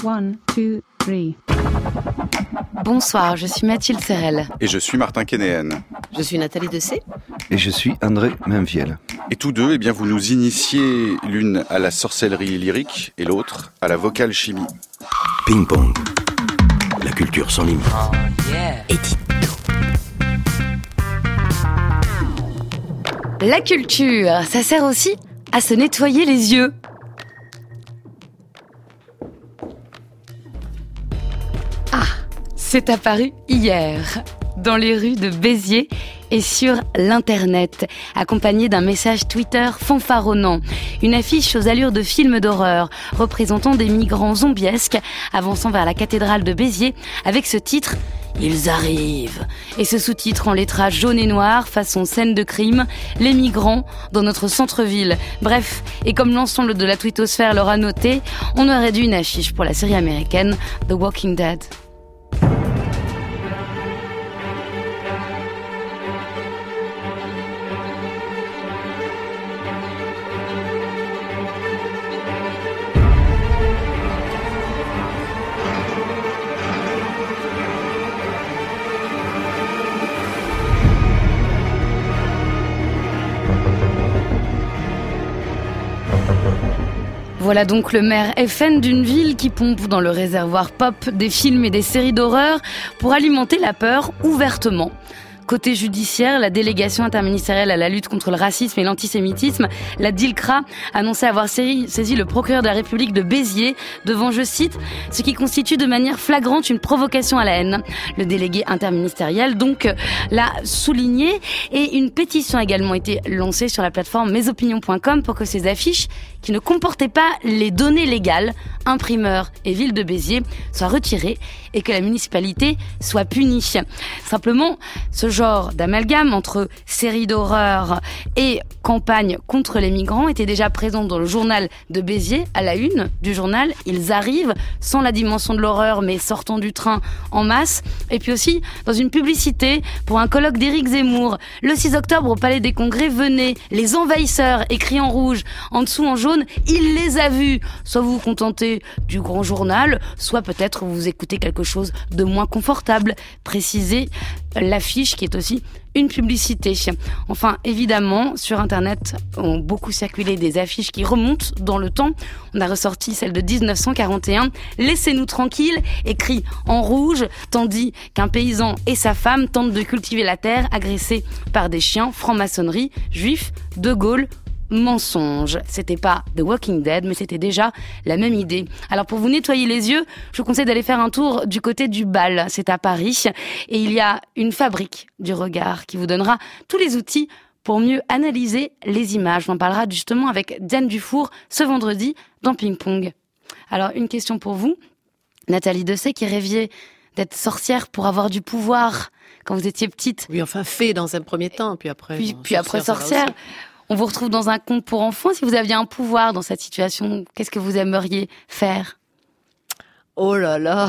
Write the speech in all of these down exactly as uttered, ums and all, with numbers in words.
One, two, three. Bonsoir, je suis Mathilde Serrel. Et je suis Martin Kénéen. Je suis Nathalie Dessay. Et je suis André Mainviel. Et tous deux, eh bien, vous nous initiez l'une à la sorcellerie lyrique et l'autre à la vocale chimie. Ping Pong. La culture sans limite. Oh yeah. Édito. La culture, ça sert aussi à se nettoyer les yeux. Ah, c'est apparu hier, dans les rues de Béziers et sur l'internet, accompagné d'un message Twitter fanfaronnant. Une affiche aux allures de film d'horreur, représentant des migrants zombiesques avançant vers la cathédrale de Béziers avec ce titre « Ils arrivent » et ce sous-titre en lettrage jaune et noir, façon scène de crime, les migrants dans notre centre-ville. Bref, et comme l'ensemble de la twittosphère l'aura noté, on aurait dû une affiche pour la série américaine The Walking Dead. Voilà donc le maire F N d'une ville qui pompe dans le réservoir pop des films et des séries d'horreur pour alimenter la peur ouvertement. Côté judiciaire, la délégation interministérielle à la lutte contre le racisme et l'antisémitisme, la DILCRA, annonçait avoir saisi le procureur de la République de Béziers devant, je cite, « ce qui constitue de manière flagrante une provocation à la haine ». Le délégué interministériel, donc, l'a souligné et une pétition a également été lancée sur la plateforme mesopinions point com pour que ces affiches, qui ne comportaient pas les données légales, imprimeurs et ville de Béziers, soient retirées et que la municipalité soit punie. Simplement, ce genre d'amalgame entre série d'horreur et campagne contre les migrants était déjà présent dans le journal de Béziers, à la une du journal. Ils arrivent, sans la dimension de l'horreur, mais sortant du train en masse. Et puis aussi, dans une publicité pour un colloque d'Éric Zemmour. Le six octobre, au Palais des Congrès, venez, les envahisseurs, écrits en rouge, en dessous en jaune, il les a vus. Soit vous vous contentez du grand journal, soit peut-être vous écoutez quelque chose de moins confortable. Précisez l'affiche qui est aussi une publicité. Enfin, évidemment, sur Internet ont beaucoup circulé des affiches qui remontent dans le temps. On a ressorti celle de dix-neuf cent quarante et un. « Laissez-nous tranquilles », écrit en rouge, tandis qu'un paysan et sa femme tentent de cultiver la terre, agressés par des chiens, franc-maçonnerie, juifs, De Gaulle, mensonge. C'était pas The Walking Dead, mais c'était déjà la même idée. Alors pour vous nettoyer les yeux, je vous conseille d'aller faire un tour du côté du Bal. C'est à Paris. Et il y a une fabrique du regard qui vous donnera tous les outils pour mieux analyser les images. On en parlera justement avec Diane Dufour ce vendredi dans Ping Pong. Alors une question pour vous, Nathalie Dessay, qui rêviez d'être sorcière pour avoir du pouvoir quand vous étiez petite. Oui, enfin fait dans un premier temps, puis après... Puis, bon, puis après sorcière. On vous retrouve dans un conte pour enfants. Si vous aviez un pouvoir dans cette situation, qu'est-ce que vous aimeriez faire ? Oh là là.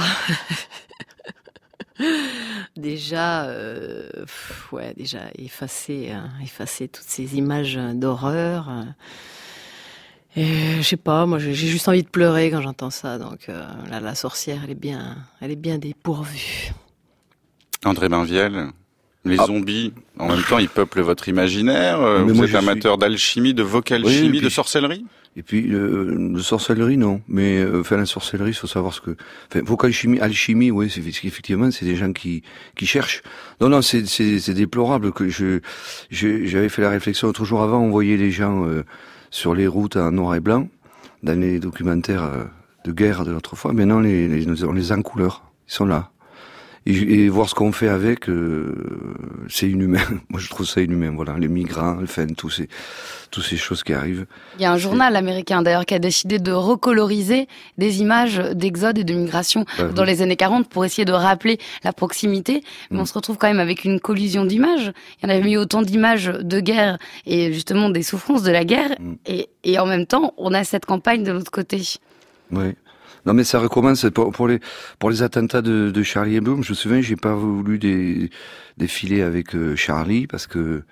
Déjà, euh, ouais, déjà effacer, hein, effacer toutes ces images d'horreur. Et je sais pas, moi j'ai juste envie de pleurer quand j'entends ça. Donc euh, là, la sorcière, elle est bien, elle est bien dépourvue. André Mainviel. Les ah. zombies, en même temps, ils peuplent votre imaginaire. Mais vous moi, êtes amateur suis... d'alchimie, de vocal oui, chimie, puis, de sorcellerie. Et puis, euh, de sorcellerie, non. Mais euh, enfin, la sorcellerie, il faut savoir ce que... Enfin, vocal chimie, alchimie, oui, c'est, effectivement, c'est des gens qui qui cherchent. Non, non, c'est c'est, c'est déplorable. Que je, je j'avais fait la réflexion l'autre jour avant, on voyait les gens euh, sur les routes en noir et blanc, dans les documentaires euh, de guerre de l'autre fois. Maintenant, les, les, on les a en couleur. Ils sont là. Et, et voir ce qu'on fait avec, euh, c'est inhumain. Moi, je trouve ça inhumain. Voilà, les migrants, enfin, tous ces, toutes ces choses qui arrivent. Il y a un journal c'est... américain, d'ailleurs, qui a décidé de recoloriser des images d'exode et de migration ah, dans oui. les années quarante pour essayer de rappeler la proximité. Mais mmh. on se retrouve quand même avec une collision d'images. Il y en avait mis autant d'images de guerre et justement des souffrances de la guerre. Mmh. Et, et en même temps, on a cette campagne de l'autre côté. Oui. Non mais ça recommence pour, pour les pour les attentats de, de Charlie Hebdo. Je me souviens, j'ai pas voulu des, défiler avec euh, Charlie parce que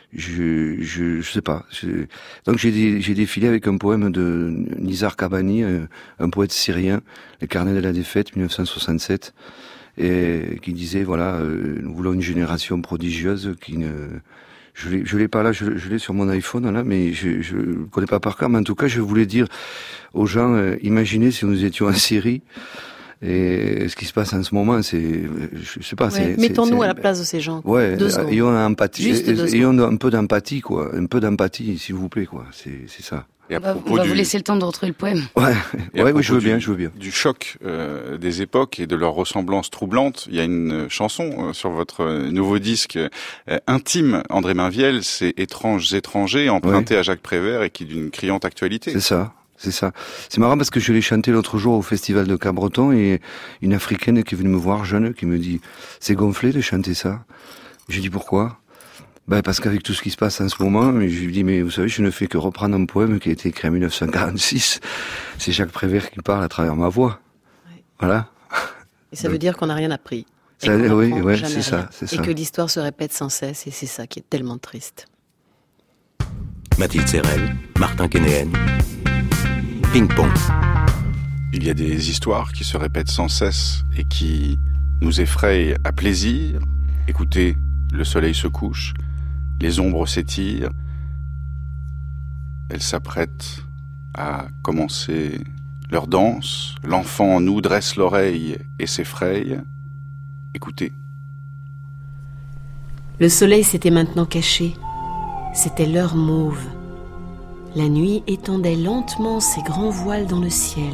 je, je, je sais pas. Je... Donc j'ai, des, j'ai défilé avec un poème de Nizar Kabani, un poète syrien, Les Carnets de la défaite, dix-neuf cent soixante-sept, et qui disait voilà, euh, nous voulons une génération prodigieuse qui ne Je l'ai, je l'ai pas là, je, je l'ai sur mon iPhone là, mais je, je le connais pas par cœur. Mais en tout cas, je voulais dire aux gens, euh, imaginez si nous étions en Syrie. Et ce qui se passe en ce moment, c'est, je sais pas, ouais, c'est. Mettons-nous c'est, à la place de ces gens. Ouais, deux secondes. ayons empathie, Juste deux ayons un peu d'empathie, quoi, un peu d'empathie, s'il vous plaît, quoi. C'est, c'est ça. Et à on va, propos on va du... vous laisser le temps de retrouver le poème. Ouais, Et ouais, oui, je veux du, bien, je veux bien. Du choc euh, des époques et de leur ressemblance troublante, il y a une chanson euh, sur votre nouveau disque euh, intime, André Mainviel, c'est Étranges étrangers, emprunté ouais. à Jacques Prévert et qui est d'une criante actualité. C'est ça. C'est ça. C'est marrant parce que je l'ai chanté l'autre jour au festival de Cabreton et une Africaine qui est venue me voir, jeune, qui me dit « C'est gonflé de chanter ça ?» J'ai dit « Pourquoi ?» Ben parce qu'avec tout ce qui se passe en ce moment, je lui dis « Mais vous savez, je ne fais que reprendre un poème qui a été écrit en dix-neuf cent quarante-six. C'est Jacques Prévert qui parle à travers ma voix. Oui. » Voilà. Et ça veut dire qu'on n'a rien appris. Ça, oui, ouais, c'est ça, c'est ça. Et que l'histoire se répète sans cesse et c'est ça qui est tellement triste. Mathilde Serrel, Martin Kénéen. Ping-pong. Il y a des histoires qui se répètent sans cesse et qui nous effrayent à plaisir. Écoutez, le soleil se couche, les ombres s'étirent. Elles s'apprêtent à commencer leur danse. L'enfant en nous dresse l'oreille et s'effraie. Écoutez. Le soleil s'était maintenant caché. C'était l'heure mauve. La nuit étendait lentement ses grands voiles dans le ciel.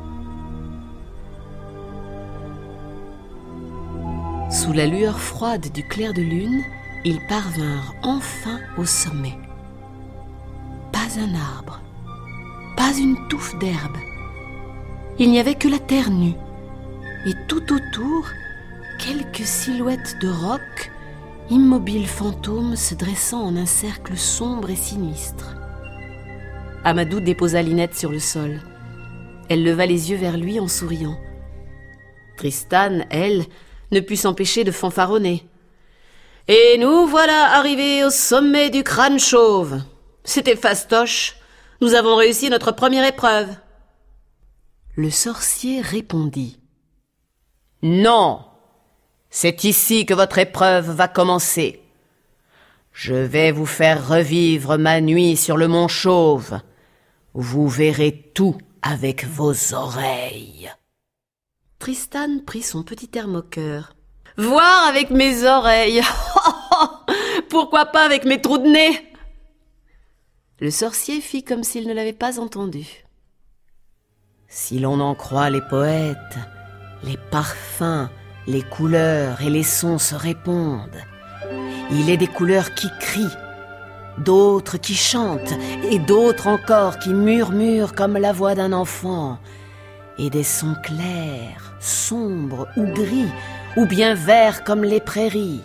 Sous la lueur froide du clair de lune, ils parvinrent enfin au sommet. Pas un arbre, pas une touffe d'herbe. Il n'y avait que la terre nue, et tout autour, quelques silhouettes de rocs, immobiles fantômes se dressant en un cercle sombre et sinistre. Amadou déposa Linette sur le sol. Elle leva les yeux vers lui en souriant. Tristan, elle, ne put s'empêcher de fanfaronner. « Et nous voilà arrivés au sommet du crâne chauve. C'était fastoche. Nous avons réussi notre première épreuve. » Le sorcier répondit. « Non, c'est ici que votre épreuve va commencer. Je vais vous faire revivre ma nuit sur le mont Chauve. Vous verrez tout avec vos oreilles. » Tristan prit son petit air moqueur. « Voir avec mes oreilles. Pourquoi pas avec mes trous de nez ?» Le sorcier fit comme s'il ne l'avait pas entendu. Si l'on en croit les poètes, les parfums, les couleurs et les sons se répondent. Il est des couleurs qui crient, d'autres qui chantent, et d'autres encore qui murmurent comme la voix d'un enfant, et des sons clairs, sombres ou gris, ou bien verts comme les prairies.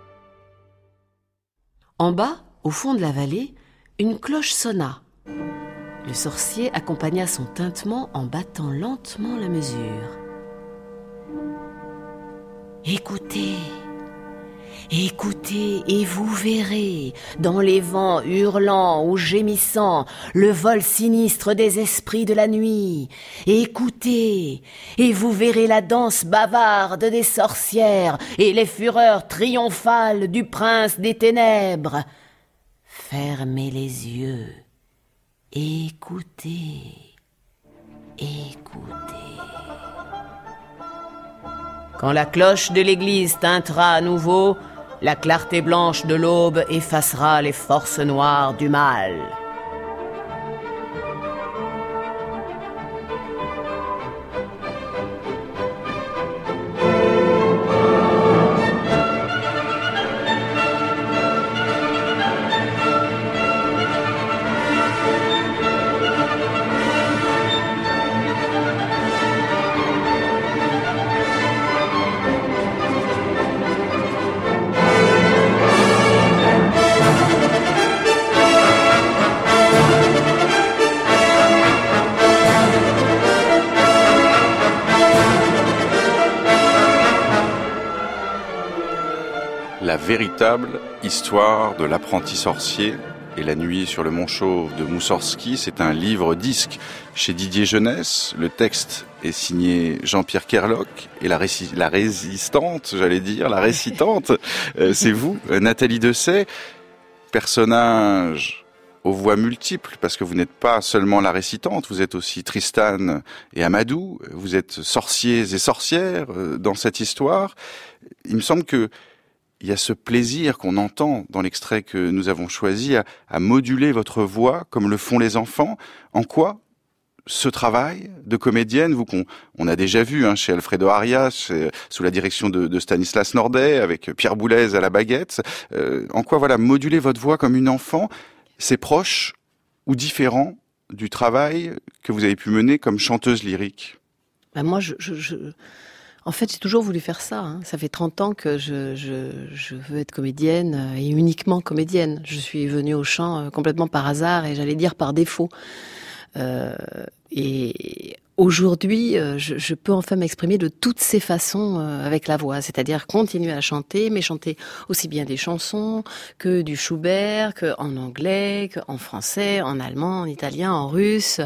En bas, au fond de la vallée, une cloche sonna. Le sorcier accompagna son tintement en battant lentement la mesure. Écoutez, écoutez et vous verrez, dans les vents hurlants ou gémissants, le vol sinistre des esprits de la nuit. Écoutez, et vous verrez la danse bavarde des sorcières et les fureurs triomphales du prince des ténèbres. Fermez les yeux, écoutez, écoutez. Quand la cloche de l'église tintera à nouveau, la clarté blanche de l'aube effacera les forces noires du mal. la véritable histoire de l'apprenti sorcier et la nuit sur le Mont Chauve de Moussorski. C'est un livre-disque chez Didier Jeunesse. Le texte est signé Jean-Pierre Kerlock et la, réci- la résistante, j'allais dire, la récitante, euh, c'est vous, Nathalie Dessay. Personnage aux voix multiples, parce que vous n'êtes pas seulement la récitante, vous êtes aussi Tristan et Amadou, vous êtes sorciers et sorcières euh, dans cette histoire. Il me semble que il y a ce plaisir qu'on entend dans l'extrait que nous avons choisi à, à moduler votre voix comme le font les enfants. En quoi ce travail de comédienne, vous qu'on on a déjà vu hein, chez Alfredo Arias, chez, sous la direction de, de Stanislas Nordet, avec Pierre Boulez à la baguette, euh, en quoi voilà moduler votre voix comme une enfant, c'est proche ou différent du travail que vous avez pu mener comme chanteuse lyrique? Ben moi, je... je, je... En fait, j'ai toujours voulu faire ça. Hein. Ça fait trente ans que je, je, je veux être comédienne et uniquement comédienne. Je suis venue au chant complètement par hasard et j'allais dire par défaut. Euh, et aujourd'hui, je, je peux enfin m'exprimer de toutes ces façons avec la voix, c'est-à-dire continuer à chanter, mais chanter aussi bien des chansons que du Schubert, qu'en anglais, qu'en français, en allemand, en italien, en russe,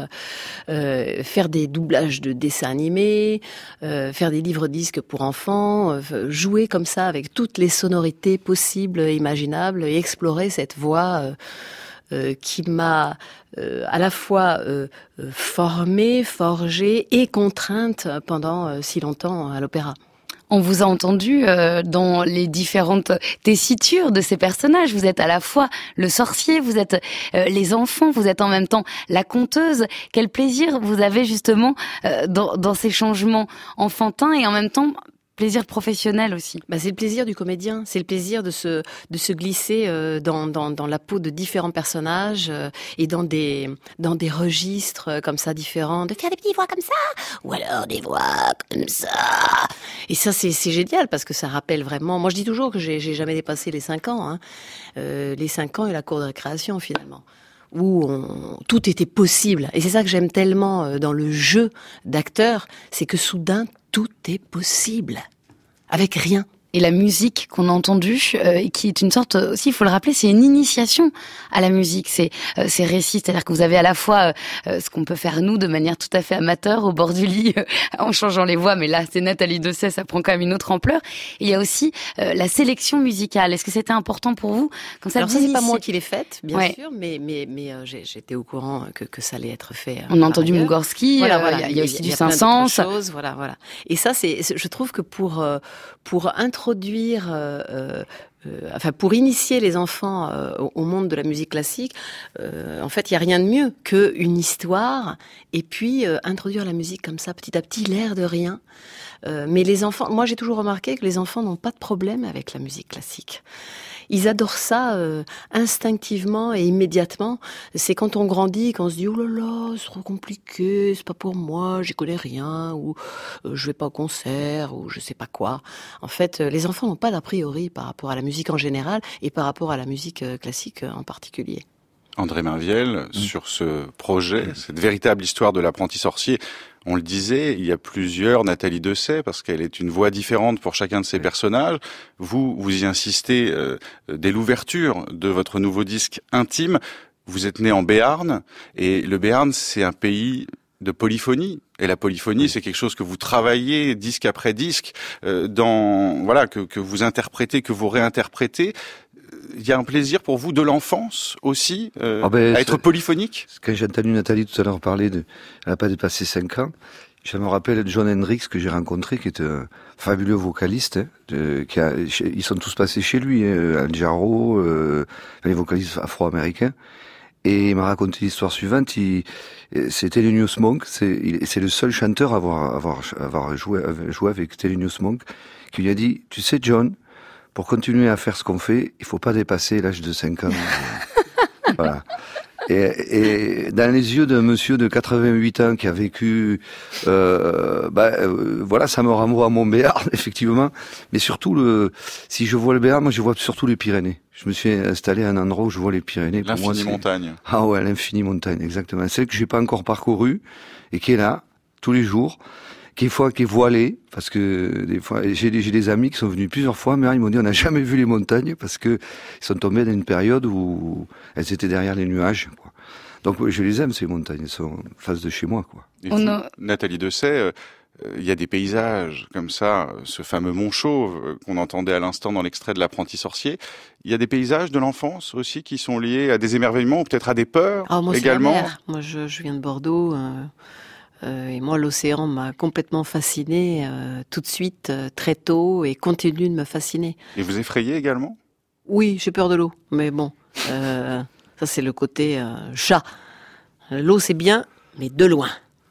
euh, faire des doublages de dessins animés, euh, faire des livres-disques pour enfants, euh, jouer comme ça avec toutes les sonorités possibles et imaginables et explorer cette voix euh, Euh, qui m'a euh, à la fois euh, euh, formée, forgée et contrainte pendant euh, si longtemps à l'opéra. On vous a entendu euh, dans les différentes tessitures de ces personnages. Vous êtes à la fois le sorcier, vous êtes euh, les enfants, vous êtes en même temps la conteuse. Quel plaisir vous avez justement euh, dans, dans ces changements enfantins et en même temps plaisir professionnel aussi. Bah c'est le plaisir du comédien, c'est le plaisir de se de se glisser euh, dans dans dans la peau de différents personnages euh, et dans des dans des registres euh, comme ça différents, de faire des petites voix comme ça ou alors des voix comme ça. Et ça c'est c'est génial parce que ça rappelle vraiment. Moi je dis toujours que j'ai j'ai jamais dépassé les cinq ans hein. Euh, les cinq ans et la cour de récréation finalement. Où on, tout était possible. Et c'est ça que j'aime tellement dans le jeu d'acteur, c'est que soudain, tout est possible. Avec rien. Et la musique qu'on a entendue, euh, qui est une sorte aussi, il faut le rappeler, c'est une initiation à la musique. C'est euh, ces récits, c'est-à-dire que vous avez à la fois euh, ce qu'on peut faire nous de manière tout à fait amateur au bord du lit euh, en changeant les voix, mais là c'est Nathalie Dessay, ça prend quand même une autre ampleur. Et il y a aussi euh, la sélection musicale. Est-ce que c'était important pour vous quand ça? Alors ça c'est pas moi qui l'ai faite, bien ouais. sûr, mais mais mais euh, j'étais au courant que que ça allait être fait. Euh, On a entendu Mougorski. Voilà, euh, voilà. Il y a, il y a aussi il y a, du il y a Saint-Saëns. Voilà, voilà. Et ça c'est, je trouve que pour euh, pour introduire euh, euh, Euh, enfin, pour initier les enfants euh, au monde de la musique classique, euh, en fait, il y a rien de mieux qu'une histoire et puis euh, introduire la musique comme ça, petit à petit, l'air de rien. Euh, mais les enfants, moi, j'ai toujours remarqué que les enfants n'ont pas de problème avec la musique classique. Ils adorent ça euh, instinctivement et immédiatement. C'est quand on grandit qu'on se dit « Oh là là, c'est trop compliqué, c'est pas pour moi, j'y connais rien, ou euh, je vais pas au concert, ou je sais pas quoi. » En fait, euh, les enfants n'ont pas d'a priori par rapport à la musique en général et par rapport à la musique euh, classique euh, en particulier. André Mainvielle, mmh. sur ce projet, mmh. cette véritable histoire de l'apprenti sorcier, on le disait, il y a plusieurs Nathalie Dessay, parce qu'elle est une voix différente pour chacun de ses oui. personnages. Vous, vous y insistez euh, dès l'ouverture de votre nouveau disque intime. Vous êtes né en Béarn, et le Béarn, c'est un pays de polyphonie. Et la polyphonie, oui. c'est quelque chose que vous travaillez disque après disque, euh, dans voilà que, que vous interprétez, que vous réinterprétez. Il y a un plaisir pour vous de l'enfance aussi, euh, ah ben, à être polyphonique. Quand j'ai entendu Nathalie tout à l'heure parler de, elle n'a pas dépassé cinq ans. Je me rappelle John Hendricks que j'ai rencontré, qui est un fabuleux vocaliste. Hein, de, qui a, ils sont tous passés chez lui, hein, Al Jarreau, euh, les vocalistes afro-américains. Et il m'a raconté l'histoire suivante. Il, c'est Thelonious Monk. C'est, il, c'est le seul chanteur à avoir, avoir, avoir joué, joué avec Thelonious Monk, qui lui a dit, tu sais, John, pour continuer à faire ce qu'on fait, il faut pas dépasser l'âge de cinq ans. Voilà. Et, et dans les yeux d'un monsieur de quatre-vingt-huit ans qui a vécu, euh, bah, euh, voilà, ça me renvoie à mon Béarn, effectivement. Mais surtout, le, si je vois le Béarn, moi, je vois surtout les Pyrénées. Je me suis installé à un endroit où je vois les Pyrénées. L'infini montagne. Ah ouais, l'infini montagne, exactement. Celle que j'ai pas encore parcourue et qui est là, tous les jours. qui est fois qui est voilée, parce que des fois j'ai, j'ai des amis qui sont venus plusieurs fois, mais ils m'ont dit on n'a jamais vu les montagnes parce que ils sont tombés dans une période où elles étaient derrière les nuages, quoi. Donc je les aime ces montagnes, elles sont en face de chez moi, quoi. Et vous, a... Nathalie Dessay, euh, il y a des paysages comme ça, ce fameux mont Chauve euh, qu'on entendait à l'instant dans l'extrait de L'Apprenti sorcier. Il y a des paysages de l'enfance aussi qui sont liés à des émerveillements ou peut-être à des peurs ah, moi, également. C'est la mer. Moi, je, je viens de Bordeaux. Euh... Euh, et moi, l'océan m'a complètement fascinée euh, tout de suite, euh, très tôt, et continue de me fasciner. Et vous effrayez également ? Oui, j'ai peur de l'eau, mais bon, euh, ça c'est le côté euh, chat. L'eau c'est bien, mais de loin.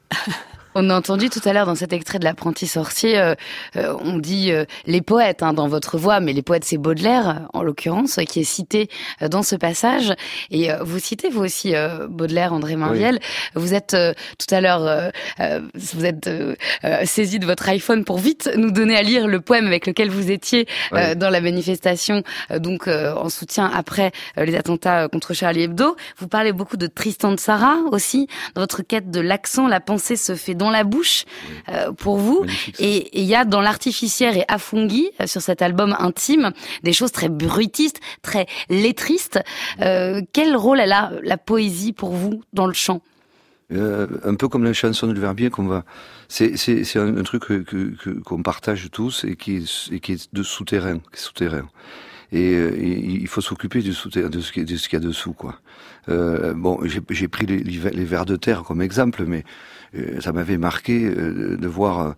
On a entendu tout à l'heure dans cet extrait de L'Apprenti sorcier, euh, euh, on dit euh, les poètes hein, dans votre voix, mais les poètes c'est Baudelaire en l'occurrence qui est cité euh, dans ce passage. Et euh, vous citez vous aussi euh, Baudelaire, André Mainvielle. Oui. Vous êtes euh, tout à l'heure, euh, euh, vous êtes euh, euh, saisi de votre iPhone pour vite nous donner à lire le poème avec lequel vous étiez euh, oui. dans la manifestation, euh, donc euh, en soutien après euh, les attentats contre Charlie Hebdo. Vous parlez beaucoup de Tristan de Tzara aussi. Dans votre quête de l'accent, la pensée se fait dans la bouche euh, pour vous. Magnifique, et il y a dans l'Artificière et Afungi, euh, sur cet album intime, des choses très bruitistes, très lettristes. Euh, quel rôle elle a, la poésie, pour vous, dans le chant ? Euh, un peu comme la chanson de Verbier qu'on va, c'est c'est c'est un, un truc que, que, que qu'on partage tous et qui est, et qui est de souterrain, qui est souterrain. Et, euh, et il faut s'occuper du souterrain, de ce qui de ce qu'il y a dessous, quoi. Euh, bon, j'ai, j'ai pris les, les vers de terre comme exemple, mais euh, ça m'avait marqué euh, de voir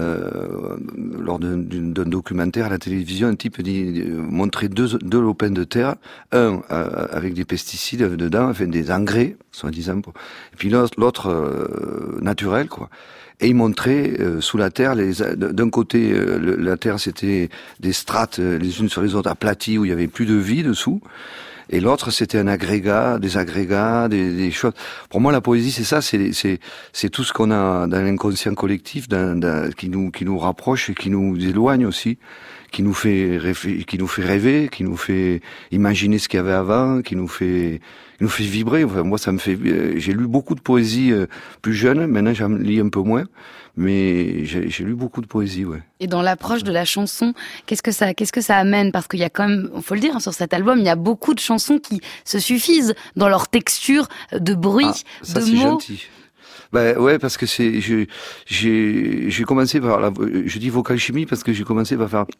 euh, lors d'un, d'un documentaire à la télévision un type dit, euh, montrer deux, deux lopins de terre, un euh, avec des pesticides dedans, enfin des engrais, soi-disant, et puis l'autre, l'autre euh, naturel, quoi. Et il montrait euh, sous la terre, les, d'un côté, euh, le, la terre c'était des strates euh, les unes sur les autres aplaties où il y avait plus de vie dessous. Et l'autre, c'était un agrégat, des agrégats, des, des choses. Pour moi, la poésie, c'est ça, c'est, c'est, c'est tout ce qu'on a dans l'inconscient collectif, dans, dans, qui nous, qui nous rapproche et qui nous éloigne aussi, qui nous fait rêver, qui nous fait rêver, qui nous fait imaginer ce qu'il y avait avant, qui nous fait, qui nous fait vibrer. Enfin, moi, ça me fait. J'ai lu beaucoup de poésie euh, plus jeune. Maintenant, j'en lis un peu moins. Mais j'ai, j'ai lu beaucoup de poésie, ouais. Et dans l'approche de la chanson, qu'est-ce que ça, qu'est-ce que ça amène ? Parce qu'il y a quand même, il faut le dire, hein, sur cet album, il y a beaucoup de chansons qui se suffisent dans leur texture de bruit, ah, ça, de c'est mots. Gentil. Ben ouais, parce que c'est, je, j'ai, j'ai commencé par la, je dis vocal chimie parce que j'ai commencé par faire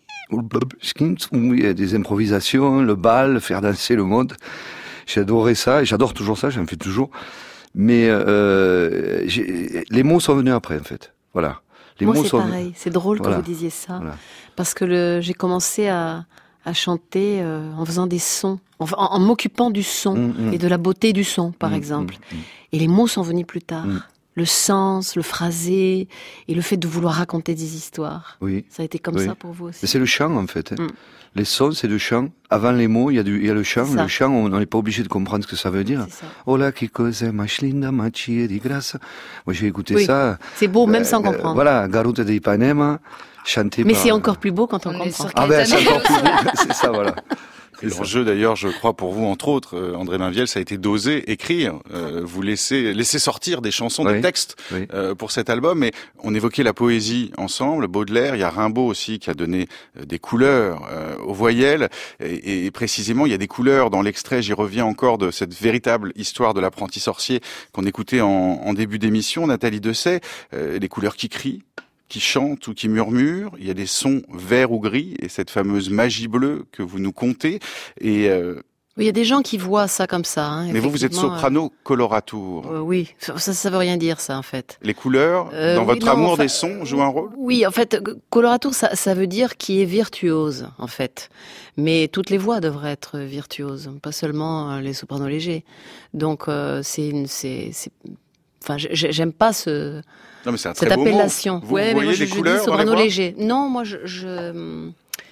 des improvisations, le bal, faire danser le monde. J'adorais ça et j'adore toujours ça, j'en fais toujours. Mais euh, j'ai, les mots sont venus après, en fait. Voilà. Les Moi, mots c'est sont... pareil. C'est drôle voilà. que vous disiez ça. Voilà. Parce que le, j'ai commencé à, à chanter euh, en faisant des sons, en, en, en m'occupant du son mmh, mmh. et de la beauté du son, par mmh, exemple. Mmh, mmh. Et les mots sont venus plus tard. Mmh. Le sens, le phrasé et le fait de vouloir raconter des histoires. Oui. Ça a été comme oui. ça pour vous aussi. Mais c'est le chant, en fait. Hein. Mmh. Les sons, c'est le chant. Avant les mots, il y a, du, il y a le chant. Le chant, on n'est pas obligé de comprendre ce que ça veut dire. Hola, que cosa más linda, más chida di grasa. Moi, j'ai écouté oui. ça. C'est beau, même euh, sans comprendre. Euh, voilà, Garota de Ipanema, chanté Mais par... c'est encore plus beau quand on, on comprend. Ah ben, c'est encore plus beau. C'est ça, voilà. Et l'enjeu d'ailleurs, je crois pour vous entre autres, euh, André Mainvielle, ça a été d'oser écrire, euh, vous laissez laisser sortir des chansons, oui, des textes oui. euh, pour cet album. Mais on évoquait la poésie ensemble, Baudelaire, il y a Rimbaud aussi qui a donné euh, des couleurs euh, aux voyelles. Et, et précisément, il y a des couleurs dans l'extrait. J'y reviens encore de cette véritable histoire de l'apprenti sorcier qu'on écoutait en, en début d'émission. Nathalie Dessay, euh, les couleurs qui crient, qui chantent ou qui murmurent, il y a des sons verts ou gris, et cette fameuse magie bleue que vous nous contez. Et euh... il y a des gens qui voient ça comme ça. Hein, mais vous, vous êtes soprano euh... coloratour. Euh, oui, ça, ça veut rien dire, ça, en fait. Les couleurs, euh, dans oui, votre non, amour enfin, des sons, jouent un rôle ? Oui, en fait, coloratour, ça, ça veut dire qui est virtuose, en fait. Mais toutes les voix devraient être virtuoses, pas seulement les sopranos légers. Donc, euh, c'est une, c'est, c'est, enfin, j'aime pas ce. Non, mais c'est un cette très beau appellation. Mot. Vous ouais, voyez mais moi, les je, je couleurs dis soprano léger. Non, moi, je, je...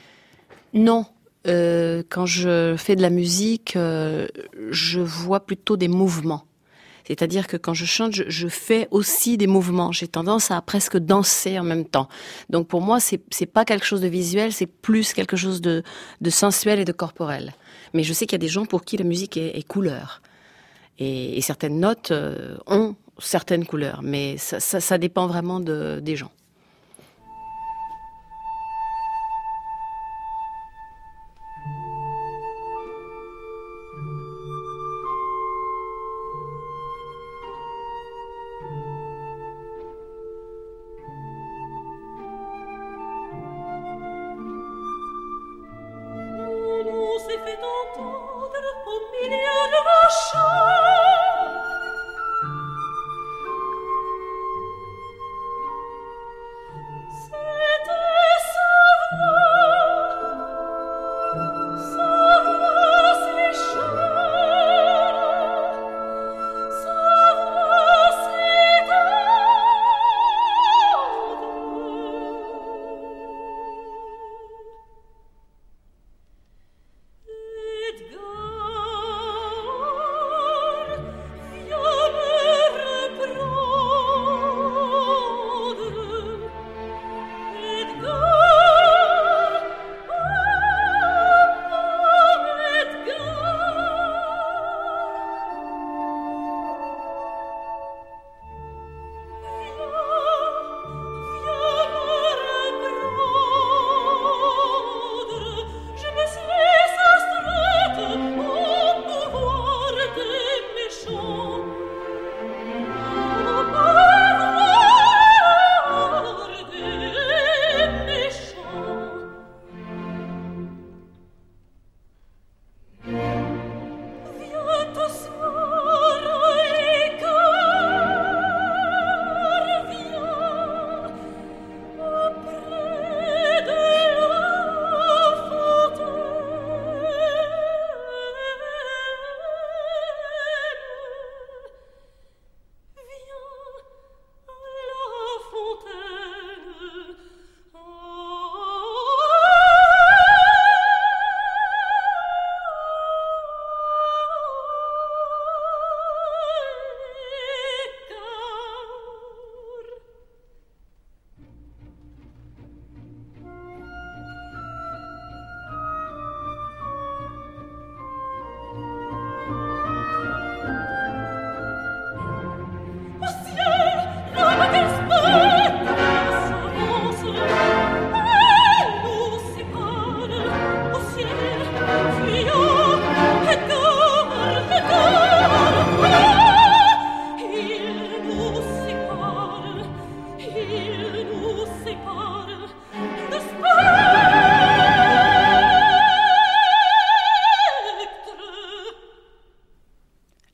non. Euh, quand je fais de la musique, euh, je vois plutôt des mouvements. C'est-à-dire que quand je chante, je, je fais aussi des mouvements. J'ai tendance à presque danser en même temps. Donc pour moi, c'est, c'est pas quelque chose de visuel, c'est plus quelque chose de, de sensuel et de corporel. Mais je sais qu'il y a des gens pour qui la musique est, est couleur. Et, et certaines notes euh, ont certaines couleurs, mais ça, ça, ça dépend vraiment de, des gens.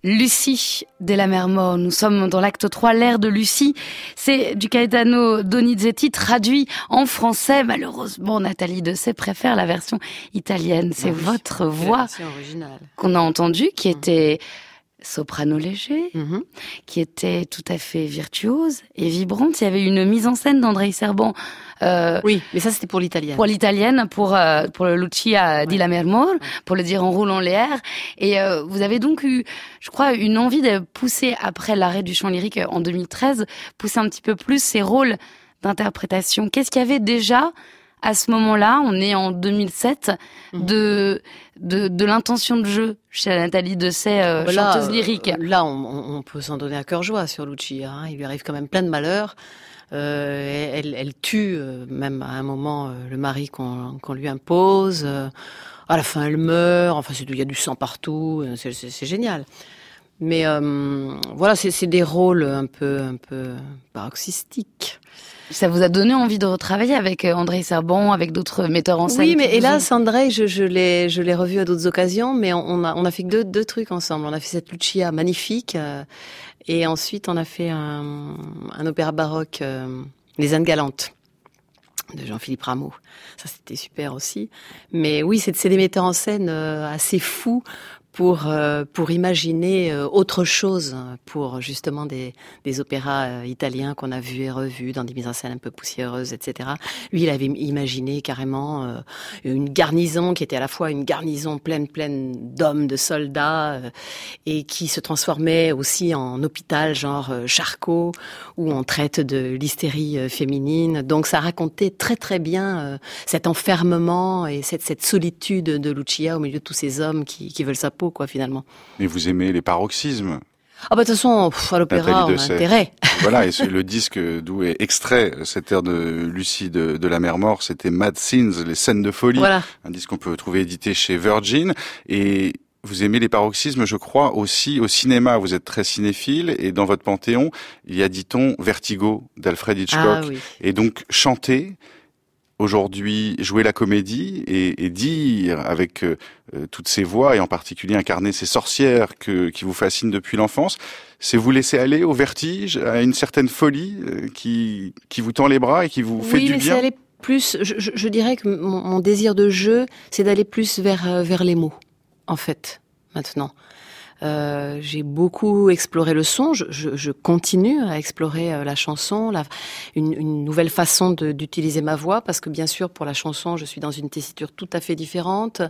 Lucie de la Mer Morte. Nous sommes dans l'acte trois, l'ère de Lucie. C'est du Gaetano Donizetti traduit en français. Malheureusement, Nathalie Dessay préfère la version italienne. C'est oui, votre voix qu'on a entendue, qui était soprano léger, mm-hmm. qui était tout à fait virtuose et vibrante. Il y avait une mise en scène d'Andrei Serban. Euh, oui, mais ça c'était pour l'italienne. Pour l'italienne, pour euh, pour le Lucia ouais. di la Mer Morte, ouais. pour le dire en roulant les airs. Et euh, vous avez donc eu, je crois, une envie de pousser, après l'arrêt du chant lyrique en deux mille treize, pousser un petit peu plus ces rôles d'interprétation. Qu'est-ce qu'il y avait déjà à ce moment-là, on est en deux mille sept, mmh. de, de, de l'intention de jeu chez Nathalie Dessay, euh, là, chanteuse lyrique. Là, on, on peut s'en donner à cœur joie sur Lucia. Hein. Il lui arrive quand même plein de malheurs. Euh, elle, elle tue, euh, même à un moment, euh, le mari qu'on, qu'on lui impose. Euh, à la fin, elle meurt. Enfin, il y a du sang partout. C'est, c'est, c'est génial. Mais euh, voilà, c'est, c'est des rôles un peu, un peu paroxystiques. Ça vous a donné envie de retravailler avec Andrei Serban, avec d'autres metteurs en scène? Oui, mais hélas, ont... Andrei, je, je l'ai, je l'ai revu à d'autres occasions, mais on a, on a fait que deux, deux trucs ensemble. On a fait cette Lucia magnifique, euh, et ensuite on a fait un, un opéra baroque, euh, Les Indes galantes, de Jean-Philippe Rameau. Ça, c'était super aussi. Mais oui, c'est, c'est des metteurs en scène euh, assez fous pour euh, pour imaginer euh, autre chose, pour justement des des opéras euh, italiens qu'on a vus et revus dans des mises en scène un peu poussiéreuses, et cetera. Lui, il avait imaginé carrément euh, une garnison qui était à la fois une garnison pleine pleine d'hommes, de soldats, euh, et qui se transformait aussi en hôpital, genre euh, Charcot, où on traite de l'hystérie euh, féminine. Donc ça racontait très très bien euh, cet enfermement et cette cette solitude de Lucia au milieu de tous ces hommes qui qui veulent sa peau, quoi, finalement. Et vous aimez les paroxysmes? Ah bah de toute façon, pff, à l'opéra, on a intérêt. Voilà, et c'est le disque d'où est extrait cet air de Lucie de, de la Mer Morte, c'était Mad Scenes, les scènes de folie, voilà. Un disque qu'on peut trouver édité chez Virgin. Et vous aimez les paroxysmes, je crois, aussi au cinéma. Vous êtes très cinéphile, et dans votre panthéon, il y a, dit-on, Vertigo d'Alfred Hitchcock. Ah, oui. Et donc, chanter... Aujourd'hui, jouer la comédie et, et dire avec euh, toutes ces voix, et en particulier incarner ces sorcières que, qui vous fascinent depuis l'enfance, c'est vous laisser aller au vertige, à une certaine folie euh, qui, qui vous tend les bras et qui vous fait oui, du mais bien. C'est aller plus, je, je, je dirais que mon, mon désir de jeu, c'est d'aller plus vers, vers les mots, en fait, maintenant. Euh, j'ai beaucoup exploré le son, je, je, je continue à explorer euh, la chanson, la, une, une nouvelle façon de, d'utiliser ma voix, parce que bien sûr pour la chanson je suis dans une tessiture tout à fait différente.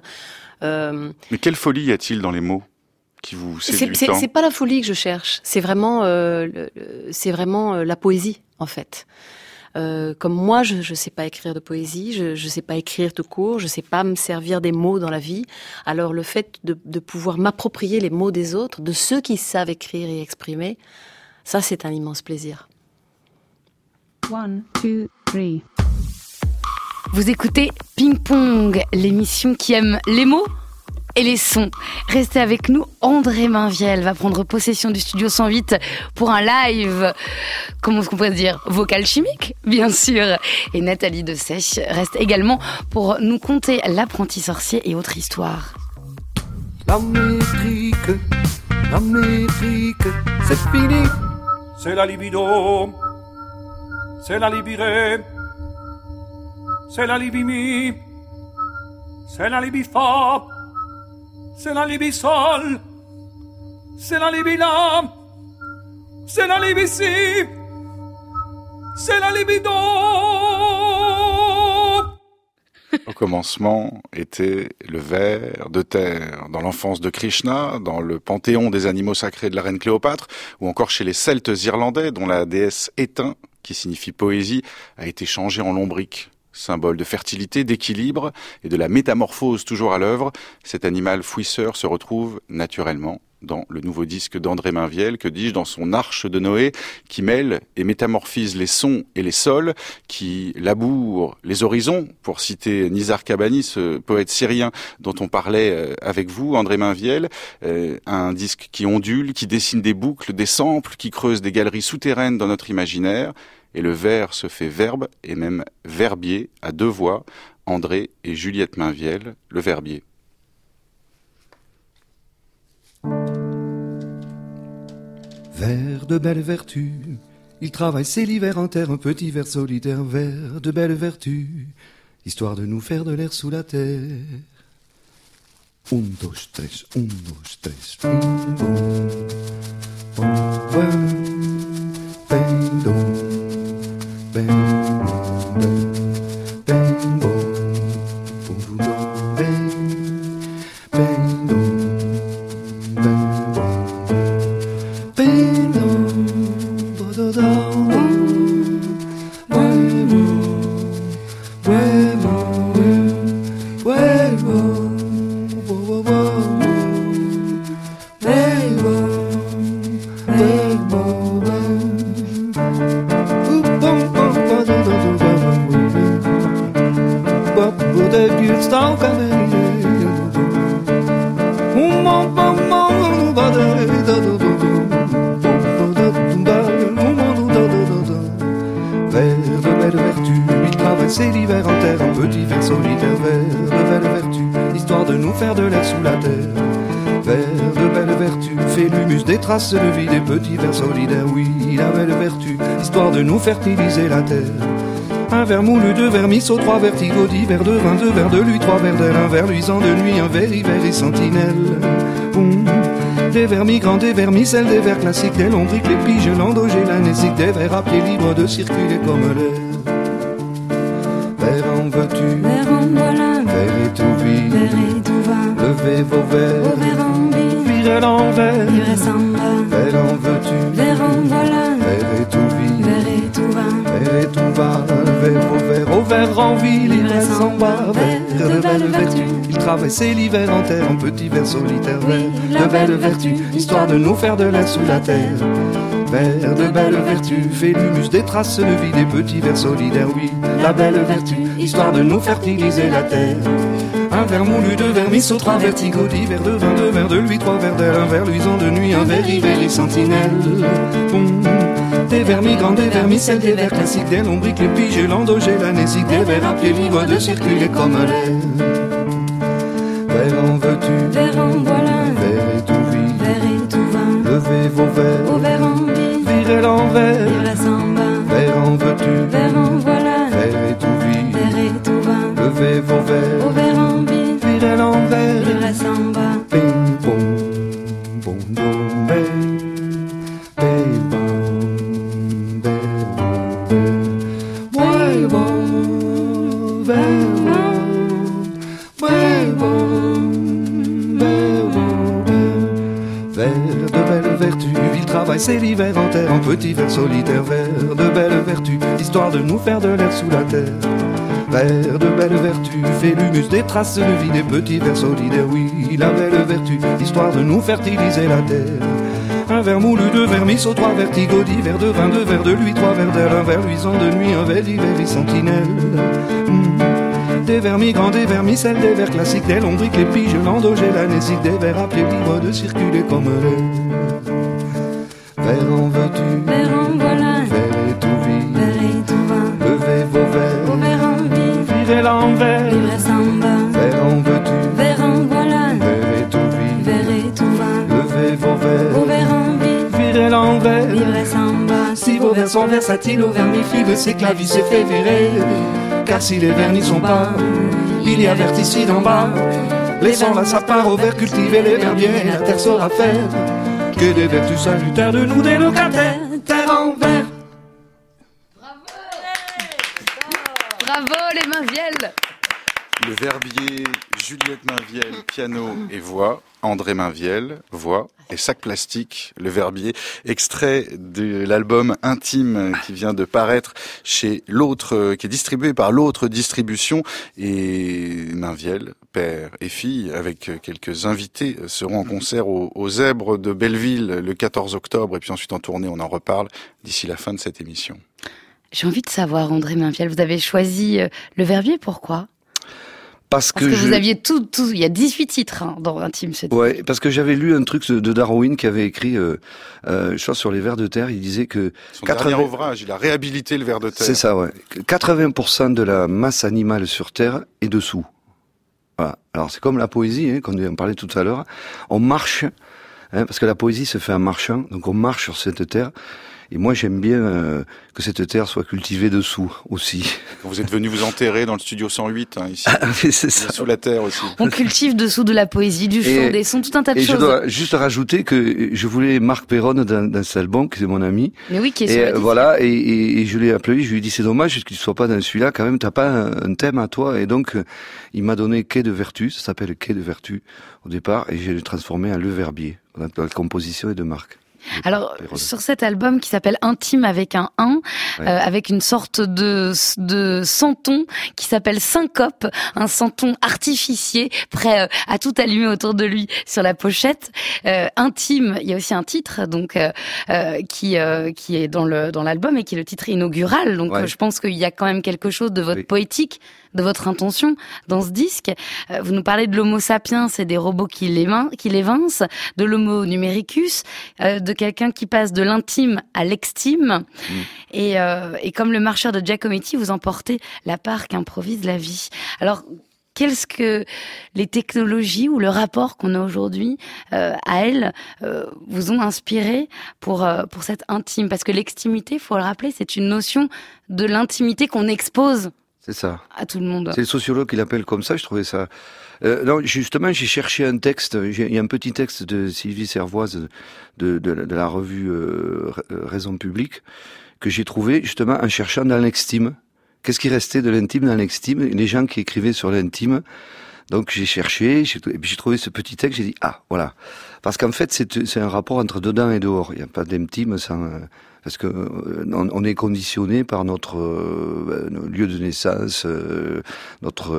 Euh, Mais quelle folie y a-t-il dans les mots qui vous séduit c'est, tant? c'est, c'est pas la folie que je cherche, c'est vraiment, euh, le, c'est vraiment euh, la poésie en fait. Euh, comme moi, je ne sais pas écrire de poésie, je ne sais pas écrire de cours, je ne sais pas me servir des mots dans la vie. Alors le fait de, de pouvoir m'approprier les mots des autres, de ceux qui savent écrire et exprimer, ça c'est un immense plaisir. One, two, three. Vous écoutez Ping Pong, l'émission qui aime les mots et les sons. Restez avec nous, André Mainviel va prendre possession du studio cent huit pour un live, comment est-ce qu'on pourrait dire, vocal chimique, bien sûr. Et Nathalie Dessay reste également pour nous conter l'apprenti sorcier et autres histoires. La métrique, la métrique, c'est fini. C'est la libido, c'est la libérée, c'est la libimi, c'est la libifa. C'est la libisol, c'est la libina, c'est la libici, c'est la libido. Au commencement était le ver de terre, dans l'enfance de Krishna, dans le panthéon des animaux sacrés de la reine Cléopâtre, ou encore chez les Celtes irlandais, dont la déesse Étain, qui signifie poésie, a été changée en lombric. Symbole de fertilité, d'équilibre et de la métamorphose toujours à l'œuvre, cet animal fouisseur se retrouve naturellement dans le nouveau disque d'André Mainviel, que dis-je, dans son Arche de Noé, qui mêle et métamorphise les sons et les sols, qui laboure les horizons, pour citer Nizar Qabani, ce poète syrien dont on parlait avec vous, André Mainviel, euh, un disque qui ondule, qui dessine des boucles, des samples, qui creuse des galeries souterraines dans notre imaginaire. Et le vers se fait verbe et même verbier à deux voix, André et Juliette Mainviel, le verbier. vers de belles vertus. Il travaille c'est l'hiver en terre, un petit vers solitaire vers de belles vertus, histoire de nous faire de l'air sous la terre. Un, dos, tres, un, dos, tres, un, dos, ben, do, ben, ben, ben, do, ben, ben, do, ben, do, do, do, do. C'est l'hiver en terre, un petit vers solitaire vers de belles vertus, histoire de nous faire de l'air sous la terre. Vers de belles vertus, fait l'humus des traces de vie des petits vers solidaires, oui, la belle vertu, histoire de nous fertiliser la terre. Un verre moulu, deux verres mis aux trois vertigos, dix verres de vin, deux verres de lui, trois verres d'air, un verre luisant de nuit, un verre hiver et sentinelle. Boum. Des verres migrants, des verres micelles, des verres classiques, des lombriques, les piges, l'endogélanésique, des verres à pied libre de circuler comme l'air. Vers en veux-tu, vers en voilà, vers et tout vide, vers et tout va, levez vos verres, au vers en vie, virez l'envers, virez samba, vers en veux-tu, vers en voilà, vers et tout vide, vers et tout va, vers et tout va, levez vos verres, au vers en vie, l'ivresse en bas, vers de belles vertus, il traversait l'hiver en terre, un petit vers solitaire, vers de belles vertus, histoire de nous faire de l'air sous la terre. Vers de belles vertus, fait l'humus des traces de vie des petits vers solidaires, oui, la belle vertu, histoire de nous fertiliser la terre. Un verre moulu, deux verres mis aux trois vertigos, dix verres de vin, deux verres de lui, trois verres d'air, un verre luisant de nuit, un verre hiver et sentinelle. Boum. Des verres migrants, des verres micelles, des verres classiques, des lombriques, les piges, l'endogélanésique, des verres à pied libre de circuler comme l'air. Vers en veux-tu, vers en voilà, vers et tout vide, vers et tout va, levez vos verres, au vers en vie, virez l'envers, virez samba, vers en veux-tu, vers en voilà, vers et tout vide, vers et tout va, levez vos verres, au vers en vie, virez l'envers, virez samba, bing bong, bong bong, bang, bang bong, bang bang, ouais bon, bang bon, ouais bon, bang bon, vers de belles vertus, il travaille c'est l'hiver en terre, en petit vers solitaire, vers de belles vertus, histoire de nous faire de l'air sous la terre. Vers de belles vertus, fait l'humus des traces de vie des petits vers solidaires, oui, la belle vertu, histoire de nous fertiliser la terre. Un verre moulu, deux verres mis aux trois vertigos, dix verres de vin, deux verres de lui, trois verres d'air, un verre luisant de nuit, un verre d'hiver et sentinelle. Mmh. Des verres migrants, des verres micelles, des verres classiques, des lombriques, les piges, l'endogélanésique, des verres à pied libre de circuler comme l'air. Vers en veux-tu, vers en voilà, vers et tout vide, vers et tout va, levez vos verres, au vers en vie, virez l'envers, virez samba, vers en veux-tu, vers en voilà, vers et tout vide, vers et tout va, levez vos verres, au vers en vie, virez l'envers, virez samba, si vos vers sont versatiles, au vermifie de ses claviers se fait virer, car si les vers n'y sont pas, il y a verticide en bas, laissons-la sa part au vers cultiver les verbiers, et la terre saura faire que des vertus salutaires de nous des locataires, terre en verre. Bravo les Mainvielles. Le Verbier, Juliette Mainvielle, piano et voix, André Mainvielle, voix et sac plastique, Le Verbier, extrait de l'album Intime qui vient de paraître chez l'autre, qui est distribué par l'autre distribution, et Mainvielle, père et fille, avec quelques invités, seront en concert au, au Zèbre de Belleville le quatorze octobre, et puis ensuite en tournée, on en reparle d'ici la fin de cette émission. J'ai envie de savoir, André Mainvielle, vous avez choisi Le Verbier, pourquoi ? Parce que, parce que je... vous aviez tout, tout, il y a dix-huit titres hein, dans Intime. C'est ouais, parce que j'avais lu un truc de Darwin qui avait écrit, euh, euh, je crois sur les vers de terre, il disait que son quatre-vingts... dernier ouvrage, il a réhabilité le ver de terre. C'est ça, ouais. quatre-vingts pour cent de la masse animale sur terre est dessous. Voilà. Alors c'est comme la poésie, hein, comme on parlait tout à l'heure. On marche hein, parce que la poésie se fait en marchant, donc on marche sur cette terre. Et moi, j'aime bien euh, que cette terre soit cultivée dessous aussi. Quand vous êtes venu vous enterrer dans le studio cent huit, hein, ici, ah, c'est ça. sous la terre aussi. On cultive dessous de la poésie, du chant, Et, des sons, tout un tas de et choses. je dois juste rajouter que je voulais Marc Perron dans, dans cet album, qui est mon ami. Mais oui, qui est et sur le euh, disque. voilà, et, et, et je l'ai appelé, je lui ai dit c'est dommage que tu sois pas dans celui-là, quand même t'as pas un, un thème à toi. Et donc euh, il m'a donné Quai de Vertu, ça s'appelle Quai de Vertu au départ, et j'ai transformé en Le Verbier. Donc la composition est de Marc. Alors, sur cet album qui s'appelle Intime avec un un, ouais. euh, avec une sorte de, de santon qui s'appelle Syncope, un santon artificié, prêt euh, à tout allumer autour de lui sur la pochette. Euh, Intime, il y a aussi un titre donc euh, euh, qui euh, qui est dans le dans l'album et qui est le titre inaugural. Donc, ouais. euh, je pense qu'il y a quand même quelque chose de votre oui. poétique, de votre intention dans ce disque. Euh, vous nous parlez de l'homo sapiens et des robots qui l'évincent, qui l'évincent, de l'homo numericus, euh, de quelqu'un qui passe de l'intime à l'extime. Mmh. Et, euh, et comme le marcheur de Giacometti, vous emportez la part qu'improvise la vie. Alors, qu'est-ce que les technologies ou le rapport qu'on a aujourd'hui euh, à elles euh, vous ont inspiré pour euh, pour cette intime? Parce que l'extimité, faut le rappeler, c'est une notion de l'intimité qu'on expose. C'est ça. À tout le monde. C'est le sociologue qui l'appelle comme ça, je trouvais ça... Euh, non, justement, j'ai cherché un texte, il y a un petit texte de Sylvie Servoise de, de, de la revue euh, Raison Publique, que j'ai trouvé justement en cherchant dans l'extime. Qu'est-ce qui restait de l'intime dans l'extime? Les gens qui écrivaient sur l'intime. Donc j'ai cherché, j'ai, et puis j'ai trouvé ce petit texte, j'ai dit, ah, voilà. Parce qu'en fait, c'est, c'est un rapport entre dedans et dehors. Il n'y a pas d'intime sans... Euh, parce que euh, on est conditionné par notre euh, lieu de naissance, euh, notre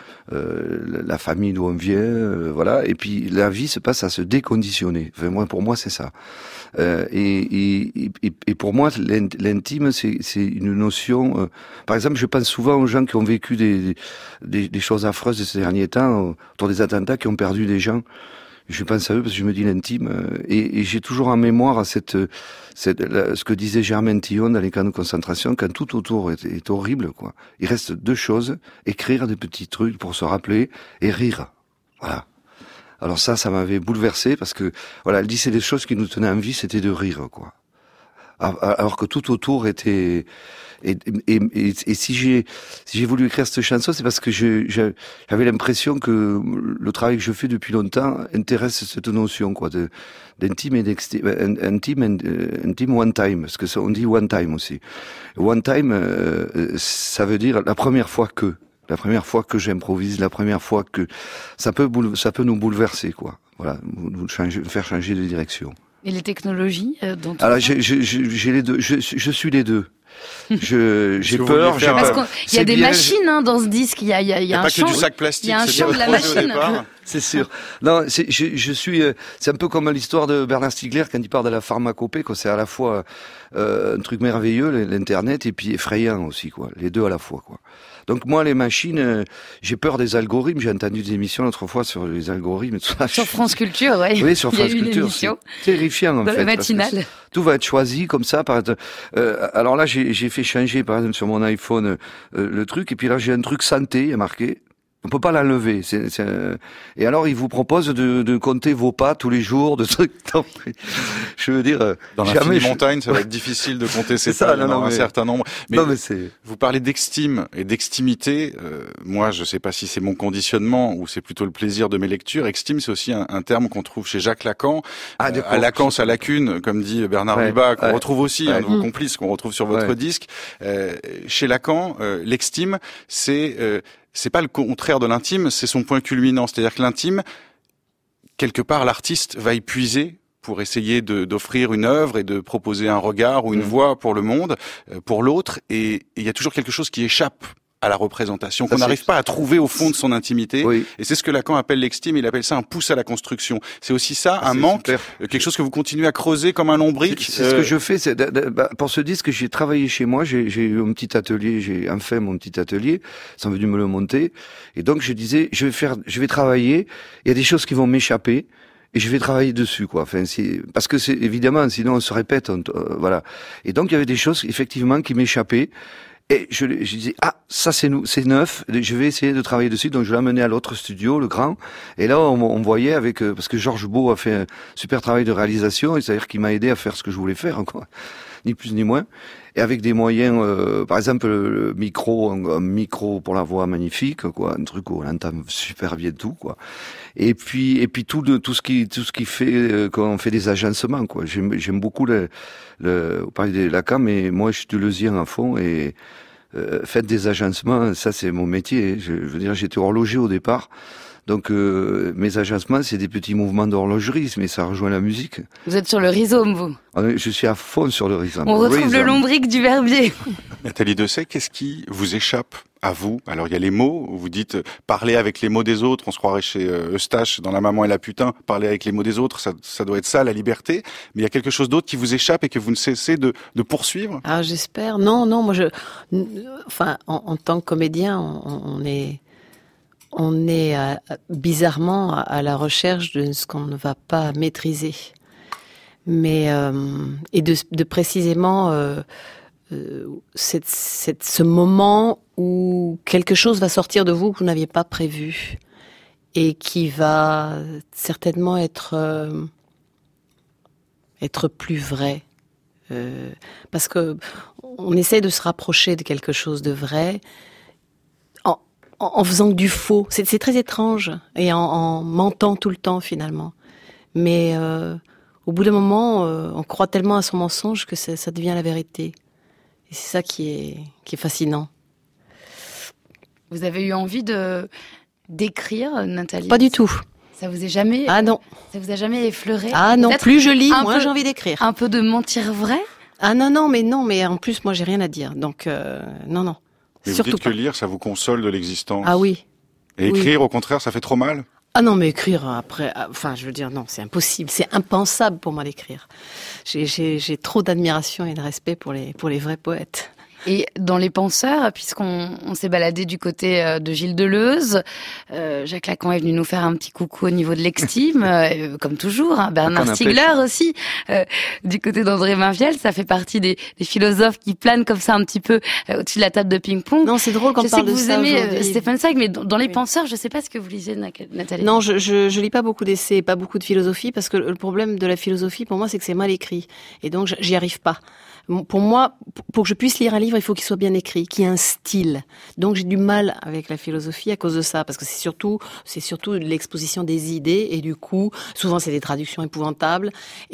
euh, la famille d'où on vient, euh, voilà. Et puis la vie se passe à se déconditionner. Enfin, moi, pour moi, c'est ça. Euh, et, et, et, et pour moi, l'intime, c'est, c'est une notion. Euh, par exemple, je pense souvent aux gens qui ont vécu des des, des choses affreuses de ces derniers temps, autour des attentats, qui ont perdu des gens. Je pense à eux parce que je me dis l'intime, et, et j'ai toujours en mémoire cette, cette la, ce que disait Germaine Tillon dans les camps de concentration, quand tout autour est, est horrible, quoi. Il reste deux choses: écrire des petits trucs pour se rappeler et rire. Voilà. Alors ça, ça m'avait bouleversé parce que voilà, elle dit c'est des choses qui nous tenaient en vie, c'était de rire, quoi. Alors que tout autour était et, et, et, et si j'ai si j'ai voulu écrire cette chanson, c'est parce que je, je, j'avais l'impression que le travail que je fais depuis longtemps intéresse cette notion, quoi, de, d'intime et d'extime, intime, intime one time, parce que ça, on dit one time aussi. One time, euh, ça veut dire la première fois que, la première fois que j'improvise, la première fois que ça peut ça peut nous bouleverser, quoi. Voilà, nous changer, faire changer de direction. Et les technologies euh, dans tout Alors, ça j'ai, j'ai, j'ai les deux. Je, je suis les deux. Je, j'ai peur. J'ai Parce pas... qu'il y a des bien, machines hein, dans ce disque. Il y a, il y a, il y a, il y a pas un que champ. du sac plastique. Il y a un c'est champ de la machine. C'est sûr. Non, c'est, je, je suis. C'est un peu comme l'histoire de Bernard Stiegler quand il parle de la pharmacopée, quoi. C'est à la fois euh, un truc merveilleux, l'internet, et puis effrayant aussi, quoi. Les deux à la fois, quoi. Donc moi, les machines, euh, j'ai peur des algorithmes. J'ai entendu des émissions l'autre fois sur les algorithmes et tout ça. Sur France Culture, ouais. Oui, sur France Il y a eu une Culture. émission C'est terrifiant, en dans fait. la matinale. Tout va être choisi comme ça. Par... Euh, alors là, j'ai, j'ai fait changer, par exemple, sur mon iPhone, euh, le truc. Et puis là, j'ai un truc santé, il y a marqué. On peut pas l'enlever. C'est, c'est un... Et alors, il vous propose de, de compter vos pas tous les jours, de trucs. Je veux dire, dans jamais je... montagne, ça va être difficile de compter ces ça, pas. Non, non, un mais... certain nombre. Mais, non, mais c'est... vous parlez d'extime et d'extimité. Euh, moi, je sais pas si c'est mon conditionnement ou c'est plutôt le plaisir de mes lectures. Extime, c'est aussi un, un terme qu'on trouve chez Jacques Lacan. Ah, euh, à Lacan, sa lacune, comme dit Bernard ouais, Lubat, qu'on ouais, retrouve aussi, ouais. un de vos complices, qu'on retrouve sur votre ouais. disque. Euh, chez Lacan, euh, l'extime, c'est euh, c'est pas le contraire de l'intime, c'est son point culminant. C'est-à-dire que l'intime, quelque part, l'artiste va y puiser pour essayer de, d'offrir une œuvre et de proposer un regard ou une mmh. voix pour le monde, pour l'autre. Et il y a toujours quelque chose qui échappe à la représentation, qu'on n'arrive pas à trouver au fond de son intimité. Oui. Et c'est ce que Lacan appelle l'extime, il appelle ça un pouce à la construction. C'est aussi ça, ah, un manque, super. quelque chose que vous continuez à creuser comme un lombric. C'est, c'est euh... ce que je fais. C'est de, de, bah, pour ce disque, j'ai travaillé chez moi, j'ai, j'ai eu un petit atelier, j'ai enfin mon petit atelier, ils sont venus me le monter. Et donc je disais, je vais faire, je vais travailler, il y a des choses qui vont m'échapper. Et je vais travailler dessus, quoi. Enfin, c'est parce que c'est évidemment, sinon on se répète, on, euh, voilà. Et donc il y avait des choses effectivement qui m'échappaient. Et je, je disais, ah, ça c'est nous, c'est neuf, je vais essayer de travailler dessus. Donc je l'ai amené à l'autre studio, le grand. Et là, on, on voyait avec, euh, parce que Georges Beau a fait un super travail de réalisation, c'est-à-dire qu'il m'a aidé à faire ce que je voulais faire, quoi. Ni plus ni moins. Et avec des moyens, euh, par exemple, le, le micro, un, un micro pour la voix magnifique, quoi, un truc où on entend super bien tout, quoi. Et puis, et puis tout, de, tout ce qui, tout ce qui fait euh, quand on fait des agencements, quoi. J'aime, j'aime beaucoup le, le, vous parlez de Lacan, mais moi je suis toulousien à fond et euh, faites des agencements, ça c'est mon métier. Je, je veux dire, j'étais horloger au départ. Donc euh, mes agencements, c'est des petits mouvements d'horlogerie, mais ça rejoint la musique. Vous êtes sur le rhizome, vous. Je suis à fond sur le rhizome. On retrouve rhizome. Le lombric du Verbier. Nathalie Dessay, qu'est-ce qui vous échappe à vous? Alors il y a les mots, vous dites parler avec les mots des autres, on se croirait chez Eustache dans La Maman et la Putain, parler avec les mots des autres, ça, ça doit être ça la liberté, mais il y a quelque chose d'autre qui vous échappe et que vous ne cessez de, de poursuivre? Ah, j'espère. Non, non, moi je... Enfin, en, en tant que comédien, on, on est... On est à, bizarrement à la recherche de ce qu'on ne va pas maîtriser, mais euh, et de, de précisément euh, euh, cette, cette, ce moment où quelque chose va sortir de vous que vous n'aviez pas prévu et qui va certainement être euh, être plus vrai, euh, parce que on essaie de se rapprocher de quelque chose de vrai. En faisant du faux, c'est, c'est très étrange, et en, en mentant tout le temps finalement. Mais euh, au bout d'un moment, euh, on croit tellement à son mensonge que ça, ça devient la vérité. Et c'est ça qui est, qui est fascinant. Vous avez eu envie de d'écrire, Nathalie? Pas du tout. Ça vous est jamais? Ah non. Ça vous a jamais effleuré? Ah non. Peut-être plus je lis, moins peu, j'ai envie d'écrire. Un peu de mentir vrai? Ah non non, mais non, mais en plus moi j'ai rien à dire, donc euh, non non. Mais vous Surtout dites pas. que lire, ça vous console de l'existence. Ah oui. Et oui. écrire, au contraire, ça fait trop mal? Ah non, mais écrire après, enfin, je veux dire, non, c'est impossible, c'est impensable pour moi d'écrire. J'ai, j'ai, j'ai trop d'admiration et de respect pour les, pour les vrais poètes. Et dans Les Penseurs, puisqu'on on s'est baladé du côté de Gilles Deleuze, euh, Jacques Lacan est venu nous faire un petit coucou au niveau de l'extime, euh, comme toujours. Hein, Bernard Stiegler aussi, euh, du côté d'André Mainviel, ça fait partie des, des philosophes qui planent comme ça un petit peu euh, au-dessus de la table de ping-pong. Non, c'est drôle quand on parle de ça. Je sais que vous aimez aujourd'hui. Stéphane Zweig, mais dans, dans Les oui. Penseurs, je sais pas ce que vous lisez, Nathalie. Non, je, je, je lis pas beaucoup d'essais, pas beaucoup de philosophie, parce que le problème de la philosophie, pour moi, c'est que c'est mal écrit. Et donc, j'y arrive pas. Pour moi, pour que je puisse lire un livre, il faut qu'il soit bien écrit, qu'il y ait un style. Donc j'ai du mal avec la philosophie à cause de ça, parce que c'est surtout, c'est surtout l'exposition des idées, et du coup, souvent c'est des traductions épouvantables.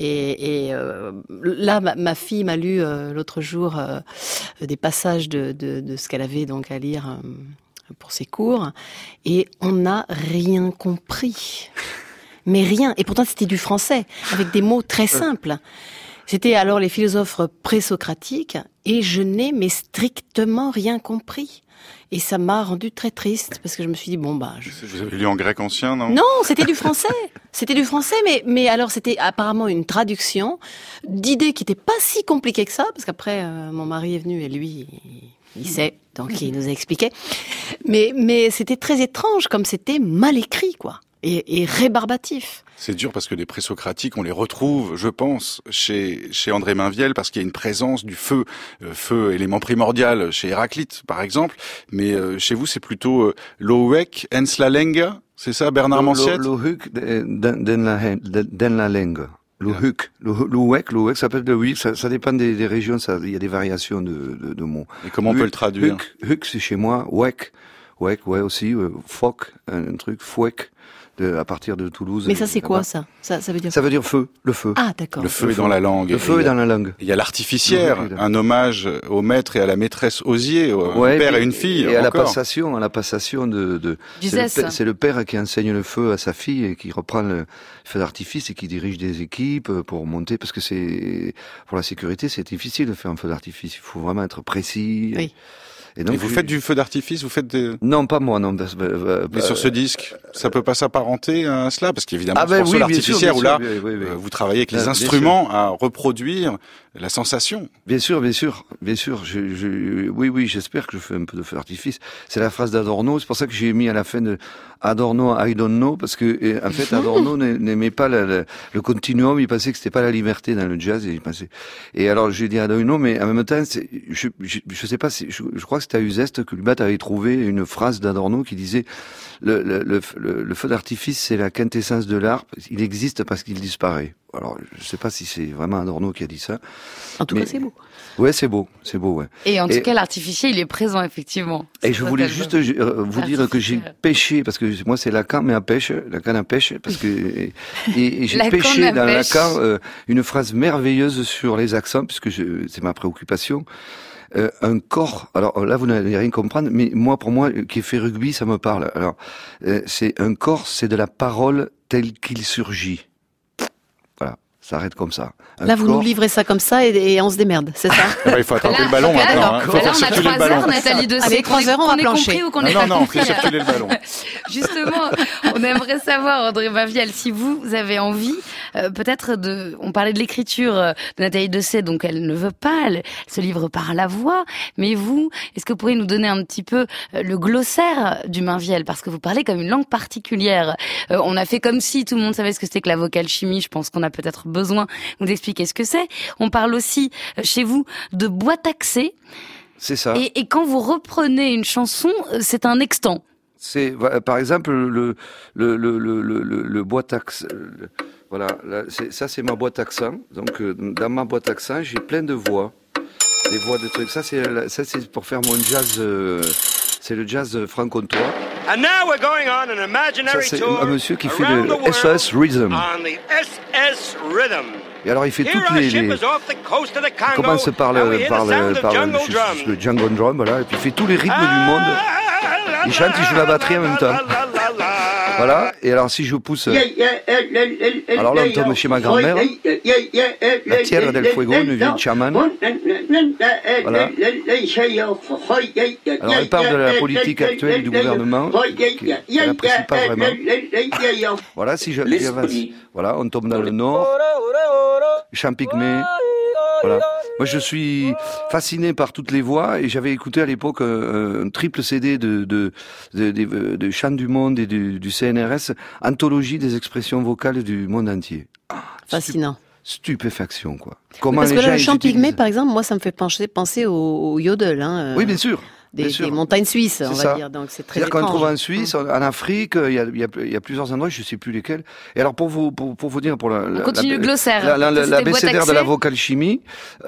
Et, et euh, là, ma, ma fille m'a lu euh, l'autre jour euh, des passages de, de, de ce qu'elle avait donc à lire euh, pour ses cours, et on n'a rien compris. Mais rien. Et pourtant c'était du français, avec des mots très simples. C'était alors les philosophes présocratiques, et je n'ai mais strictement rien compris. Et ça m'a rendu très triste, parce que je me suis dit, bon bah... Je... Vous avez lu en grec ancien, non? Non, c'était du français. C'était du français, mais, mais alors c'était apparemment une traduction d'idées qui n'étaient pas si compliquées que ça, parce qu'après, euh, mon mari est venu, et lui, il sait, donc il nous a expliqué. Mais, mais c'était très étrange, comme c'était mal écrit, quoi. Et, et rébarbatif. C'est dur parce que les présocratiques, on les retrouve, je pense, chez chez André Mainviel, parce qu'il y a une présence du feu, euh, feu élément primordial chez Héraclite, par exemple. Mais euh, chez vous, c'est plutôt euh, Lohek, Enslalenga, c'est ça, Bernard Manciette? Lohek, den la langue. Lohek, Lohek, Lohek, ça peut être le oui, ça, ça dépend des, des régions, ça, il y a des variations de, de, de mots. Et comment on peut le traduire? Huk, c'est chez moi, Wek, Wek, ouais aussi, euh, Fok, un, un truc, Fouek. De, à partir de Toulouse. Mais ça, c'est quoi, ça? ça Ça veut dire Ça veut dire feu, le feu. Ah, d'accord. Le feu le est feu. Dans la langue. Le feu est dans la langue. Il y a l'artificière, un hommage au maître et à la maîtresse Osier, au ouais, père et, et une fille. Et à encore. la passation, à la passation de... de c'est, le, c'est le père qui enseigne le feu à sa fille et qui reprend le feu d'artifice et qui dirige des équipes pour monter, parce que c'est, pour la sécurité, c'est difficile de faire un feu d'artifice. Il faut vraiment être précis. Oui. Et donc et vous je... faites du feu d'artifice, vous faites des... Non, pas moi, non. Bah, bah, bah, Mais sur ce disque, ça peut pas s'apparenter à cela, parce qu'évidemment, ah ben, c'est pour oui, ça bien sûr, l'artificière, bien où là, sûr, oui, oui, oui. euh, vous travaillez avec les Ah, instruments à reproduire la sensation. Bien sûr, bien sûr, bien sûr. Je, je, oui, oui, j'espère que je fais un peu de feu d'artifice. C'est la phrase d'Adorno. C'est pour ça que j'ai mis à la fin de Adorno, I don't know, parce que en fait, Adorno n'aimait pas le, le, le continuum. Il pensait que c'était pas la liberté dans le jazz. Et il pensait. Et alors, j'ai dit Adorno, mais en même temps, c'est, je, je, je sais pas, si, je, je crois que c'était à Uzeste que Lubat avait trouvé une phrase d'Adorno qui disait le, le, le, le, le feu d'artifice, c'est la quintessence de l'art. Il existe parce qu'il disparaît. Alors, je sais pas si c'est vraiment Adorno qui a dit ça. En tout mais, cas, c'est beau. Ouais, c'est beau, c'est beau, ouais. Et en tout et, cas, l'artificiel, il est présent, effectivement. Et je voulais juste euh, vous dire que j'ai pêché, parce que moi, c'est Lacan, mais à pêche, Lacan à pêche, parce que, et, et j'ai pêché dans pêche. Lacan euh, une phrase merveilleuse sur les accents, puisque je, c'est ma préoccupation. Euh, un corps, alors là vous n'allez rien comprendre, mais moi pour moi qui ai fait rugby ça me parle. Alors euh, c'est un corps, c'est de la parole tel qu'il surgit. Voilà, ça arrête comme ça. Un là vous corps... nous livrez ça comme ça et, et on se démerde, c'est ça? Ah bah, il faut attraper le ballon là, maintenant. Hein. Il faut faire circuler le ballon. Heures, Nathalie Dessay, avec trois heures on va plancher. Compris ou qu'on non, ait non, pas non, compris. fait circuler le ballon. Justement, on aimerait savoir, André Baviel, si vous avez envie, euh, peut-être de, on parlait de l'écriture de Nathalie Dessay, donc elle ne veut pas, elle, elle se livre par la voix, mais vous, est-ce que vous pourriez nous donner un petit peu le glossaire du Mainviel, parce que vous parlez comme une langue particulière. Euh, on a fait comme si tout le monde savait ce que c'était que la vocale chimie, je pense qu'on a peut-être besoin de vous expliquer ce que c'est. On parle aussi, chez vous, de bois taxé. C'est ça. Et, et quand vous reprenez une chanson, c'est un extant. C'est, par exemple, le, le, le, le, le, le boîte accent. Voilà, là, c'est, ça c'est ma boîte accent. Donc, dans ma boîte accent, j'ai plein de voix. Des voix de trucs. Ça c'est, ça, c'est pour faire mon jazz. Euh, c'est le jazz franc-comtois. And now we're going on an imaginary ça, c'est tour un monsieur qui fait le S S Rhythm. On the S S Rhythm. Et alors il fait toutes les, les... il commence par le, par le, par le, le, le Django Drum, voilà, et puis il fait tous les rythmes du monde. Il chante, il joue la batterie en même temps. Voilà, et alors si je pousse... Alors là on tombe chez ma grand-mère, la Tierra del Fuego, une vieille chamane. Voilà. Alors elle parle de la politique actuelle du gouvernement, qu'elle n'apprécie pas vraiment. Voilà, si je, j'avance, voilà, on tombe dans le nord, chant pygmée. Voilà. Moi, je suis fasciné par toutes les voix et j'avais écouté à l'époque un, un triple C D de de de, de, de chants du monde et du, du C N R S, anthologie des expressions vocales du monde entier. Ah, fascinant. Stupéfaction, quoi. Comment Parce les que là, gens le chant utilisent... pygmée, par exemple, moi, ça me fait penser, penser au, au yodel. Hein, oui, bien sûr. Des, des montagnes suisses, on ça. va dire. Donc c'est très C'est-à-dire qu'on étrange. trouve en Suisse, en Afrique, il y a, il y a, il y a plusieurs endroits, je ne sais plus lesquels. Et alors pour vous, pour, pour vous dire, pour la, on continue la, le glossaire. La, la, la, l'abécédaire de la vocale chimie,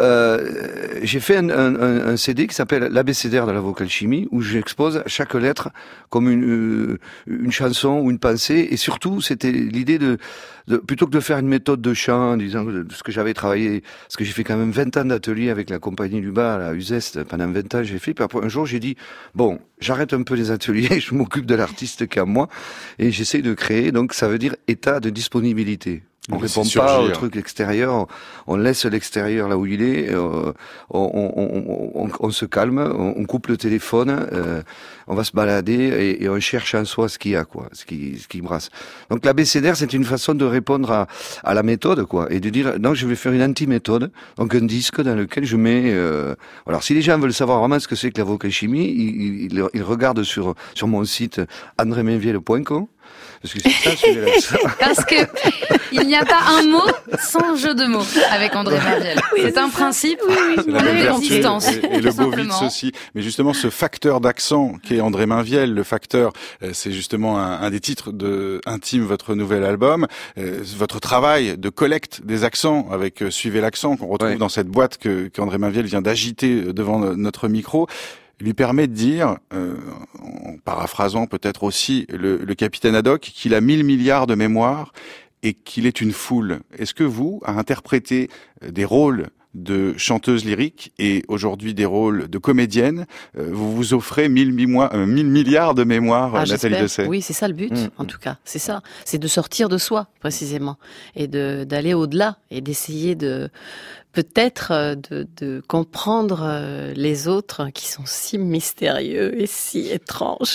euh, j'ai fait un, un, un C D qui s'appelle l'abécédaire de la vocale chimie, où j'expose chaque lettre comme une, une chanson ou une pensée. Et surtout, c'était l'idée de, de, plutôt que de faire une méthode de chant, disant ce que j'avais travaillé, parce que j'ai fait quand même vingt ans d'atelier avec la compagnie Lubat à Uzeste, pendant vingt ans j'ai fait. Puis après, un jour, j'ai dit, bon, j'arrête un peu les ateliers, je m'occupe de l'artiste qui est en moi, et j'essaie de créer, donc ça veut dire état de disponibilité. On ne répond pas au truc extérieur, on laisse l'extérieur là où il est, euh, on, on, on, on se calme, on, on coupe le téléphone, euh, on va se balader et, et on cherche en soi ce qu'il y a, quoi, ce qui, ce qui brasse. Donc l'abécédaire, c'est une façon de répondre à, à la méthode, quoi, et de dire, non, je vais faire une anti-méthode, donc un disque dans lequel je mets... Euh, alors si les gens veulent savoir vraiment ce que c'est que la vocale chimie, ils, ils, ils regardent sur, sur mon site andré mainviel point com. Parce que c'est ça, celui-là. Parce que il n'y a pas un mot sans jeu de mots avec André Mainviel. Oui, c'est, c'est un principe. Oui, oui. C'est on a l'existence. Et, et le beau Witz aussi. Mais justement, ce facteur d'accent qui est André Mainviel, le facteur, c'est justement un, un des titres de Intime, votre nouvel album. Euh, votre travail de collecte des accents avec Suivez l'accent qu'on retrouve ouais. dans cette boîte que qu'André Mainviel vient d'agiter devant notre micro, lui permet de dire, euh, en paraphrasant peut-être aussi le, le capitaine Haddock, qu'il a mille milliards de mémoire et qu'il est une foule. Est-ce que vous, à interpréter des rôles de chanteuse lyrique et aujourd'hui des rôles de comédienne. Euh, vous vous offrez mille, mimois, euh, mille milliards de mémoires, Ah, Nathalie j'espère. Dessay. Oui, c'est ça le but, Mmh. en tout cas. C'est ça. C'est de sortir de soi, précisément. Et de, d'aller au-delà. Et d'essayer de, peut-être, euh, de, de comprendre euh, les autres qui sont si mystérieux et si étranges.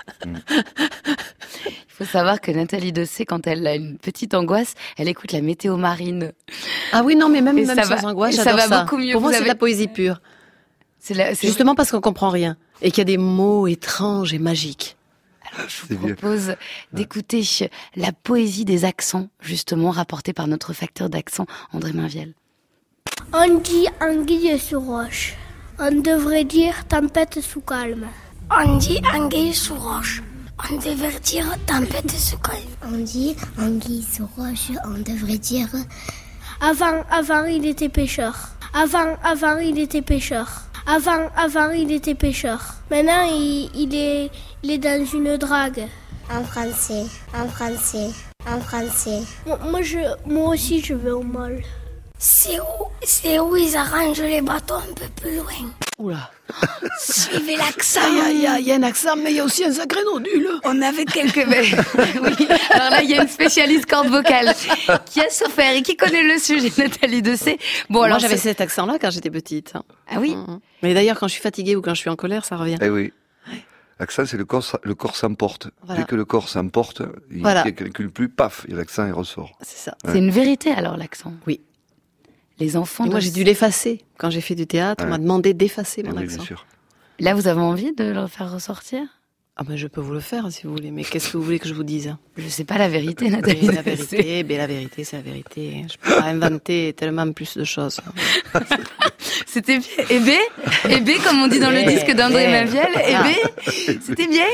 Il faut savoir que Nathalie Dessay, quand elle a une petite angoisse, elle écoute la météo marine. Ah oui, non, mais même, Et même ça sans va- angoisse, et ça j'adore va ça. beaucoup mieux. Pour moi, Vous c'est de avez- la poésie pure. C'est la- c'est- Justement parce qu'on comprend rien. Et qu'il y a des mots étranges et magiques. Alors, je C'est vous bien. propose d'écouter la poésie des accents, justement, rapportée par notre facteur d'accent, André Mainviel. On dit anguille sous roche. On devrait dire tempête sous calme. On dit anguille sous roche. On devrait dire tempête sous calme. On dit anguille sous roche. On devrait dire avant, avant il était pêcheur. Avant, avant il était pêcheur. Avant, avant il était pêcheur. Maintenant il, il est, il est dans une drague. En français, en français, en français. Moi, moi, je, moi aussi je vais au mall. C'est où, c'est où ils arrangent les bateaux un peu plus loin. Oula. Suivez l'accent. Il y, a- y a un accent, mais il y a aussi un sacré nodule. On avait quelques... oui, alors là, il y a une spécialiste corde vocale qui a souffert et qui connaît le sujet, Nathalie Dessay. Bon, Moi, alors, j'avais c'est- cet accent-là quand j'étais petite. hein. Ah oui Mhm. Mais d'ailleurs, quand je suis fatiguée ou quand je suis en colère, ça revient. Eh oui. L'accent, c'est le corps, le corps s'emporte. Voilà. Dès que le corps s'emporte, il Voilà. ne calcule plus, paf, et l'accent, il ressort. C'est ça. c'est une vérité, alors, l'accent. Oui. Les enfants... Et moi, de- j'ai dû l'effacer. Quand j'ai fait du théâtre, on Ouais. m'a demandé d'effacer Eh mon oui, accent. bien sûr. Là, vous avez envie de le faire ressortir? Ah ben, je peux vous le faire si vous voulez. Mais qu'est-ce que vous voulez que je vous dise? Je sais pas la vérité, Mais Nathalie la Dessay. vérité, ben, la vérité, c'est la vérité. Je peux pas inventer tellement plus de choses. C'était bien. Eh ben, eh ben, comme on dit dans le Eh, disque d'André eh. Mainviel, eh Ah. ben, c'était bien.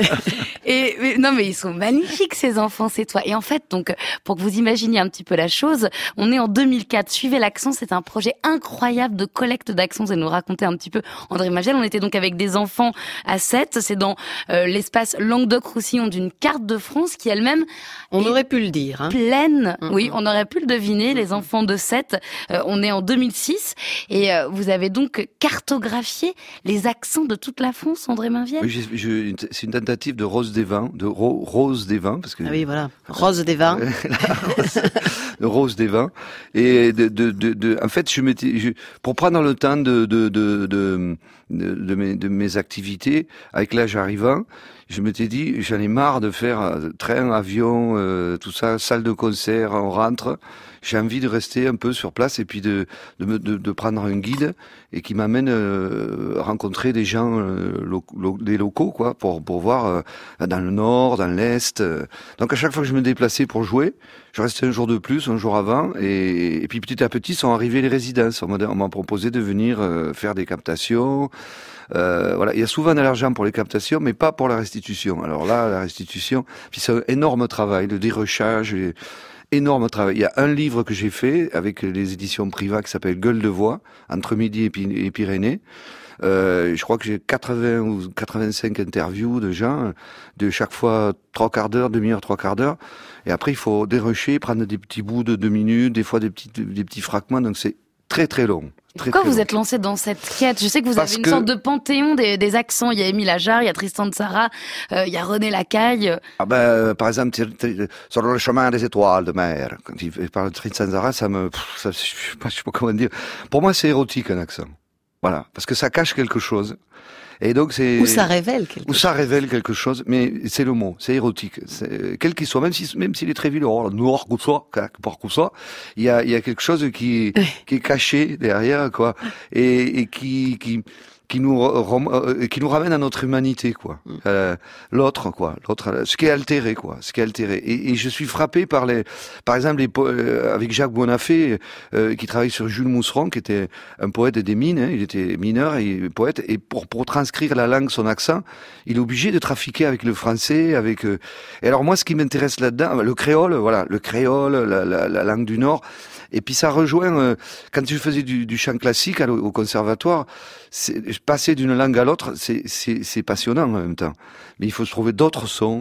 Et mais- non, mais ils sont magnifiques ces enfants, c'est toi. Et en fait, donc, pour que vous imaginiez un petit peu la chose, on est en deux mille quatre. Suivez l'accent, c'est un projet incroyable de collecte d'accents. Vous allez nous raconter un petit peu, André Mainviel. On était donc avec des enfants à sept. C'est dans euh, l'espace Languedoc-Roussillon d'une carte de France qui elle-même On est aurait pu le dire. Hein. pleine. Mhm. Oui, on aurait pu le deviner, les enfants de sept. Euh, on est en deux mille six et euh, vous avez donc cartographié les accents de toute la France, André Mainviel. Oui, j'ai- je- c'est une tentative de Rose des Vins, de Ro- Rose des Vins, parce que Ah oui, voilà. Rose des vins. La rose, de Rose des Vins. Et de, de, de, de- en fait, je m'étais, je, pour prendre le temps de, de, de, de, de, de mes, de mes activités, avec l'âge arrivant, je m'étais dit, j'en ai marre de faire euh, train, avion, euh, tout ça, salle de concert, on rentre. J'ai envie de rester un peu sur place et puis de, de, me, de, de prendre un guide et qui m'amène euh, rencontrer des gens, euh, lo, lo, des locaux, quoi, pour, pour voir euh, dans le nord, dans l'est. euh. Donc à chaque fois que je me déplaçais pour jouer, je restais un jour de plus, un jour avant, et, et puis petit à petit sont arrivées les résidences. On m'a, on m'a proposé de venir euh, faire des captations. Euh, voilà, il y a souvent de l'argent pour les captations, mais pas pour la restitution. Alors là, la restitution, puis c'est un énorme travail, le dérochage, et, énorme travail. Il y a un livre que j'ai fait avec les éditions Priva qui s'appelle Gueule de voix, entre Midi et, Py- et Pyrénées. Euh, je crois que j'ai quatre-vingts ou quatre-vingt-cinq interviews de gens, de chaque fois trois quarts d'heure, demi-heure, trois quarts d'heure. Et après, il faut dérocher, prendre des petits bouts de deux minutes, des fois des petits, des petits fragments. Donc c'est très très long. Très, Pourquoi très vous long. êtes lancé dans cette quête? Je sais que vous Parce avez une que- sorte de panthéon des, des accents. Il y a Émile Ajar, il y a Tristan de Sarah, euh, il y a René Lacaille. Ah ben, euh, par exemple, t- t- sur le chemin des étoiles de mer, quand il parle de Tristan Zara, ça me, pff, ça, je sais pas, je sais pas comment dire. Pour moi, c'est érotique un accent. Voilà, parce que ça cache quelque chose. Et donc c'est Ou ça révèle quelque ou chose. ça révèle quelque chose, mais c'est le mot, c'est érotique, c'est, quel qu'il soit, même si même s'il est très vilain, oh, noir comme ça, par comme ça, il y a il y a quelque chose qui qui est caché derrière quoi, et, et qui qui qui nous rom- euh, qui nous ramène à notre humanité quoi, euh, l'autre quoi, l'autre, ce qui est altéré quoi, ce qui est altéré. Et, et je suis frappé par les, par exemple les po- euh, avec Jacques Bonafé euh, qui travaille sur Jules Mousseron, qui était un poète des mines, hein, il était mineur et poète, et pour pour transcrire la langue, son accent, il est obligé de trafiquer avec le français, avec. Euh, et alors moi, ce qui m'intéresse là-dedans, le créole, voilà, le créole, la, la, la langue du Nord. Et puis ça rejoint, euh, quand je faisais du, du chant classique à, au conservatoire, c'est, passer d'une langue à l'autre, c'est, c'est, c'est passionnant en même temps. Mais il faut se trouver d'autres sons,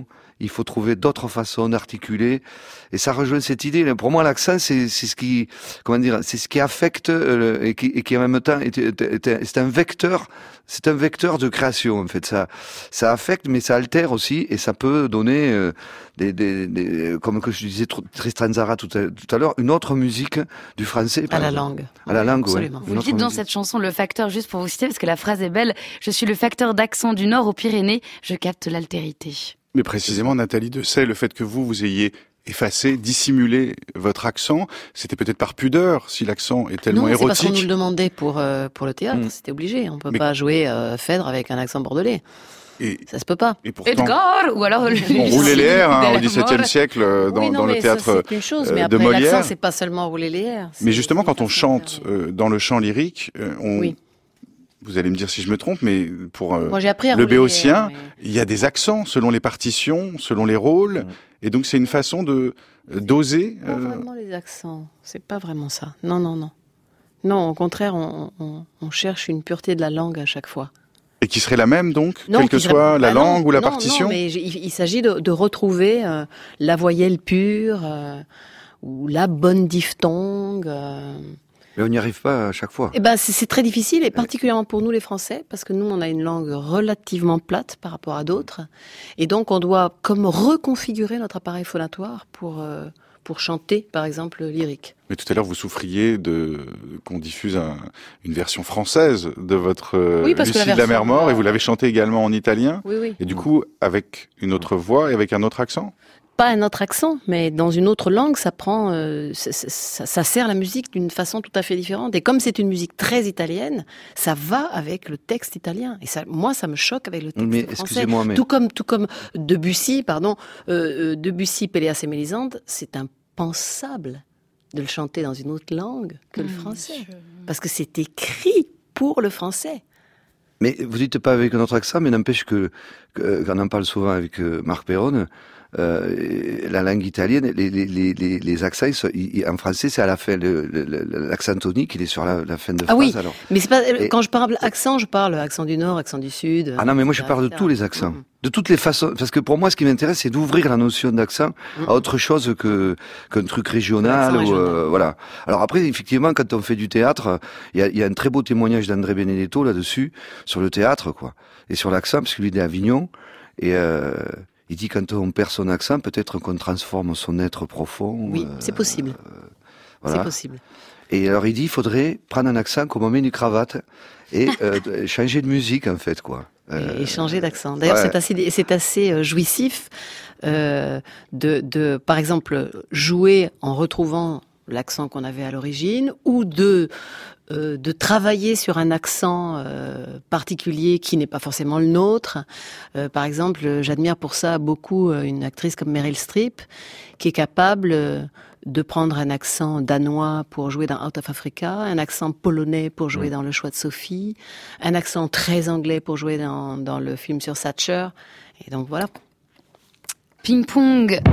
il faut trouver d'autres façons d'articuler. Et ça rejoint cette idée. Pour moi, l'accent, c'est, c'est ce qui, comment dire, c'est ce qui affecte euh, et, qui, et qui en même temps est, est, est, est, c'est un vecteur. C'est un vecteur de création, en fait. Ça, ça affecte, mais ça altère aussi, et ça peut donner euh, des, des, des, comme que je disais Tristan Tzara tout à, tout à l'heure, une autre musique du français. À la exemple. langue. À la langue, oui. Vous dites dans cette chanson le facteur, juste pour vous citer, parce que la phrase est belle, je suis le facteur d'accent du Nord aux Pyrénées, je capte l'altérité. Mais précisément, Nathalie Dessay, le fait que vous, vous ayez effacé, dissimulé votre accent, c'était peut-être par pudeur, si l'accent est tellement non, érotique. Non, c'est parce qu'on nous le demandait pour, euh, pour le théâtre, mmh. c'était obligé. On peut Mais... pas jouer euh, Phèdre avec un accent bordelais. Et, ça se peut pas. Et pourtant, Edgar, ou alors on roulait les airs hein, au dix-septième siècle dans, oui, non, dans le théâtre c'est une chose, mais euh, de après, Molière. L'accent, c'est pas seulement rouler les airs. Mais justement, quand on chante euh, dans le chant lyrique, euh, on... Oui. Vous allez me dire si je me trompe, mais pour euh, Moi, j'ai appris à le béotien, mais... il y a des accents selon les partitions, selon les rôles, mmh. et donc c'est une façon de d'oser. Pas euh... vraiment les accents, c'est pas vraiment ça. Non, non, non. Non, au contraire, on, on, on cherche une pureté de la langue à chaque fois. Et qui serait la même donc, non, quelle que serait... soit la bah langue non, ou la non, partition. Non, mais il, il s'agit de, de retrouver euh, la voyelle pure euh, ou la bonne diphtongue. Euh... Mais on n'y arrive pas à chaque fois. Eh ben, c'est, c'est très difficile, et particulièrement pour nous les Français, parce que nous, on a une langue relativement plate par rapport à d'autres, et donc on doit comme reconfigurer notre appareil phonatoire pour euh, pour chanter, par exemple, lyrique. Mais tout à l'heure, vous souffriez de qu'on diffuse un, une version française de votre euh, oui, Lucie la de la Mer Mort, euh... et vous l'avez chantée également en italien. Oui, oui. Et du coup, avec une autre voix et avec un autre accent. Pas un autre accent, mais dans une autre langue, ça prend, euh, ça, ça, ça sert la musique d'une façon tout à fait différente. Et comme c'est une musique très italienne, ça va avec le texte italien. Et ça, moi, ça me choque avec le texte mais, français. Excusez-moi, mais... Tout comme, tout comme Debussy, pardon, euh, Debussy, Péléas et Mélisande, c'est impensable de le chanter dans une autre langue que mmh, le français, je... parce que c'est écrit pour le français. Mais vous dites pas avec un autre accent, mais n'empêche que, que qu'on en parle souvent avec euh, Marc Perrone. Euh, la langue italienne, les, les, les, les accents, ils sont, ils, en français, c'est à la fin, le, le, l'accent tonique, il est sur la, la fin de ah phrase. Oui, alors. Mais c'est pas, Et, quand je parle accent, je parle accent du Nord, accent du Sud. Ah non, mais moi je parle de tous les accents. Mmh. De toutes les façons, parce que pour moi, ce qui m'intéresse, c'est d'ouvrir la notion d'accent mmh. à autre chose que qu'un truc régional. Ou, régional. Euh, voilà. Alors après, effectivement, quand on fait du théâtre, il y a, y a un très beau témoignage d'André Benedetto là-dessus, sur le théâtre, quoi, et sur l'accent, parce que lui il est à Avignon, et euh, il dit quand on perd son accent, peut-être qu'on transforme son être profond. Oui, euh, c'est possible. Euh, voilà. C'est possible. Et alors il dit, il faudrait prendre un accent comme on met une cravate et euh, changer de musique en fait, quoi. Euh, et changer d'accent. D'ailleurs, ouais. c'est assez, c'est assez euh, jouissif euh, de, de, par exemple, jouer en retrouvant l'accent qu'on avait à l'origine, ou de euh, de travailler sur un accent euh, particulier qui n'est pas forcément le nôtre. Euh, par exemple, j'admire pour ça beaucoup euh, une actrice comme Meryl Streep, qui est capable euh, de prendre un accent danois pour jouer dans Out of Africa, un accent polonais pour jouer mmh. dans Le Choix de Sophie, un accent très anglais pour jouer dans, dans le film sur Thatcher. Et donc voilà. Ping-pong.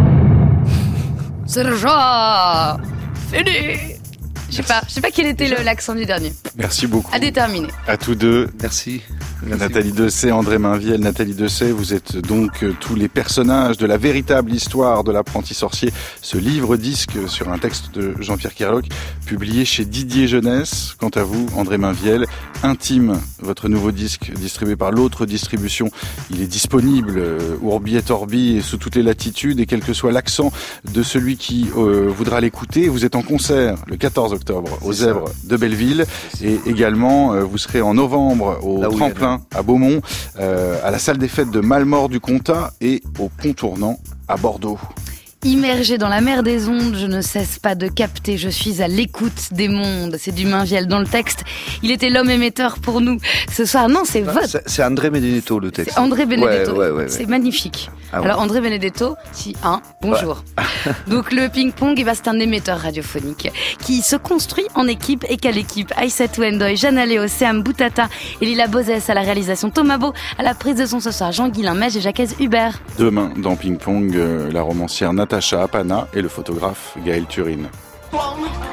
Sergent. Fini. Je sais pas, je sais pas quel était le, l'accent du dernier. Merci beaucoup. À déterminer. À tous deux. Merci. Merci. Nathalie Dessay, André Mainvielle. Nathalie Dessay, vous êtes donc tous les personnages de la véritable histoire de l'apprenti sorcier. Ce livre-disque sur un texte de Jean-Pierre Kerlock, publié chez Didier Jeunesse. Quant à vous, André Mainvielle, Intime, votre nouveau disque distribué par l'autre distribution. Il est disponible Urbi et Orbi et sous toutes les latitudes, et quel que soit l'accent de celui qui euh, voudra l'écouter. Vous êtes en concert le quatorze octobre aux Zèbres de Belleville, et également euh, vous serez en novembre au Là Tremplin à Beaumont, euh, à la salle des fêtes de Malmort du Comtat et au Pont Tournant à Bordeaux. Immergé dans la mer des ondes, je ne cesse pas de capter, je suis à l'écoute des mondes. C'est du Mainvielle dans le texte. Il était l'homme émetteur pour nous ce soir. Non, c'est ah, votre. C'est, c'est André Benedetto le texte. C'est André Benedetto. Ouais, ouais, ouais, c'est ouais. magnifique. Ah, Alors ouais. André Benedetto, si un, bonjour. Ouais. Donc le ping-pong, eh ben, c'est un émetteur radiophonique qui se construit en équipe. Et quelle équipe? Aïssatou Ndoye, Jeanne Léo, Seam Boutata et Lila Bozès à la réalisation, Thomas Beau à la prise de son ce soir, Jean Guillain, Mège et Jacques Hubert. Demain dans Ping-pong, euh, la romancière Natacha Apana et le photographe Gaël Turine.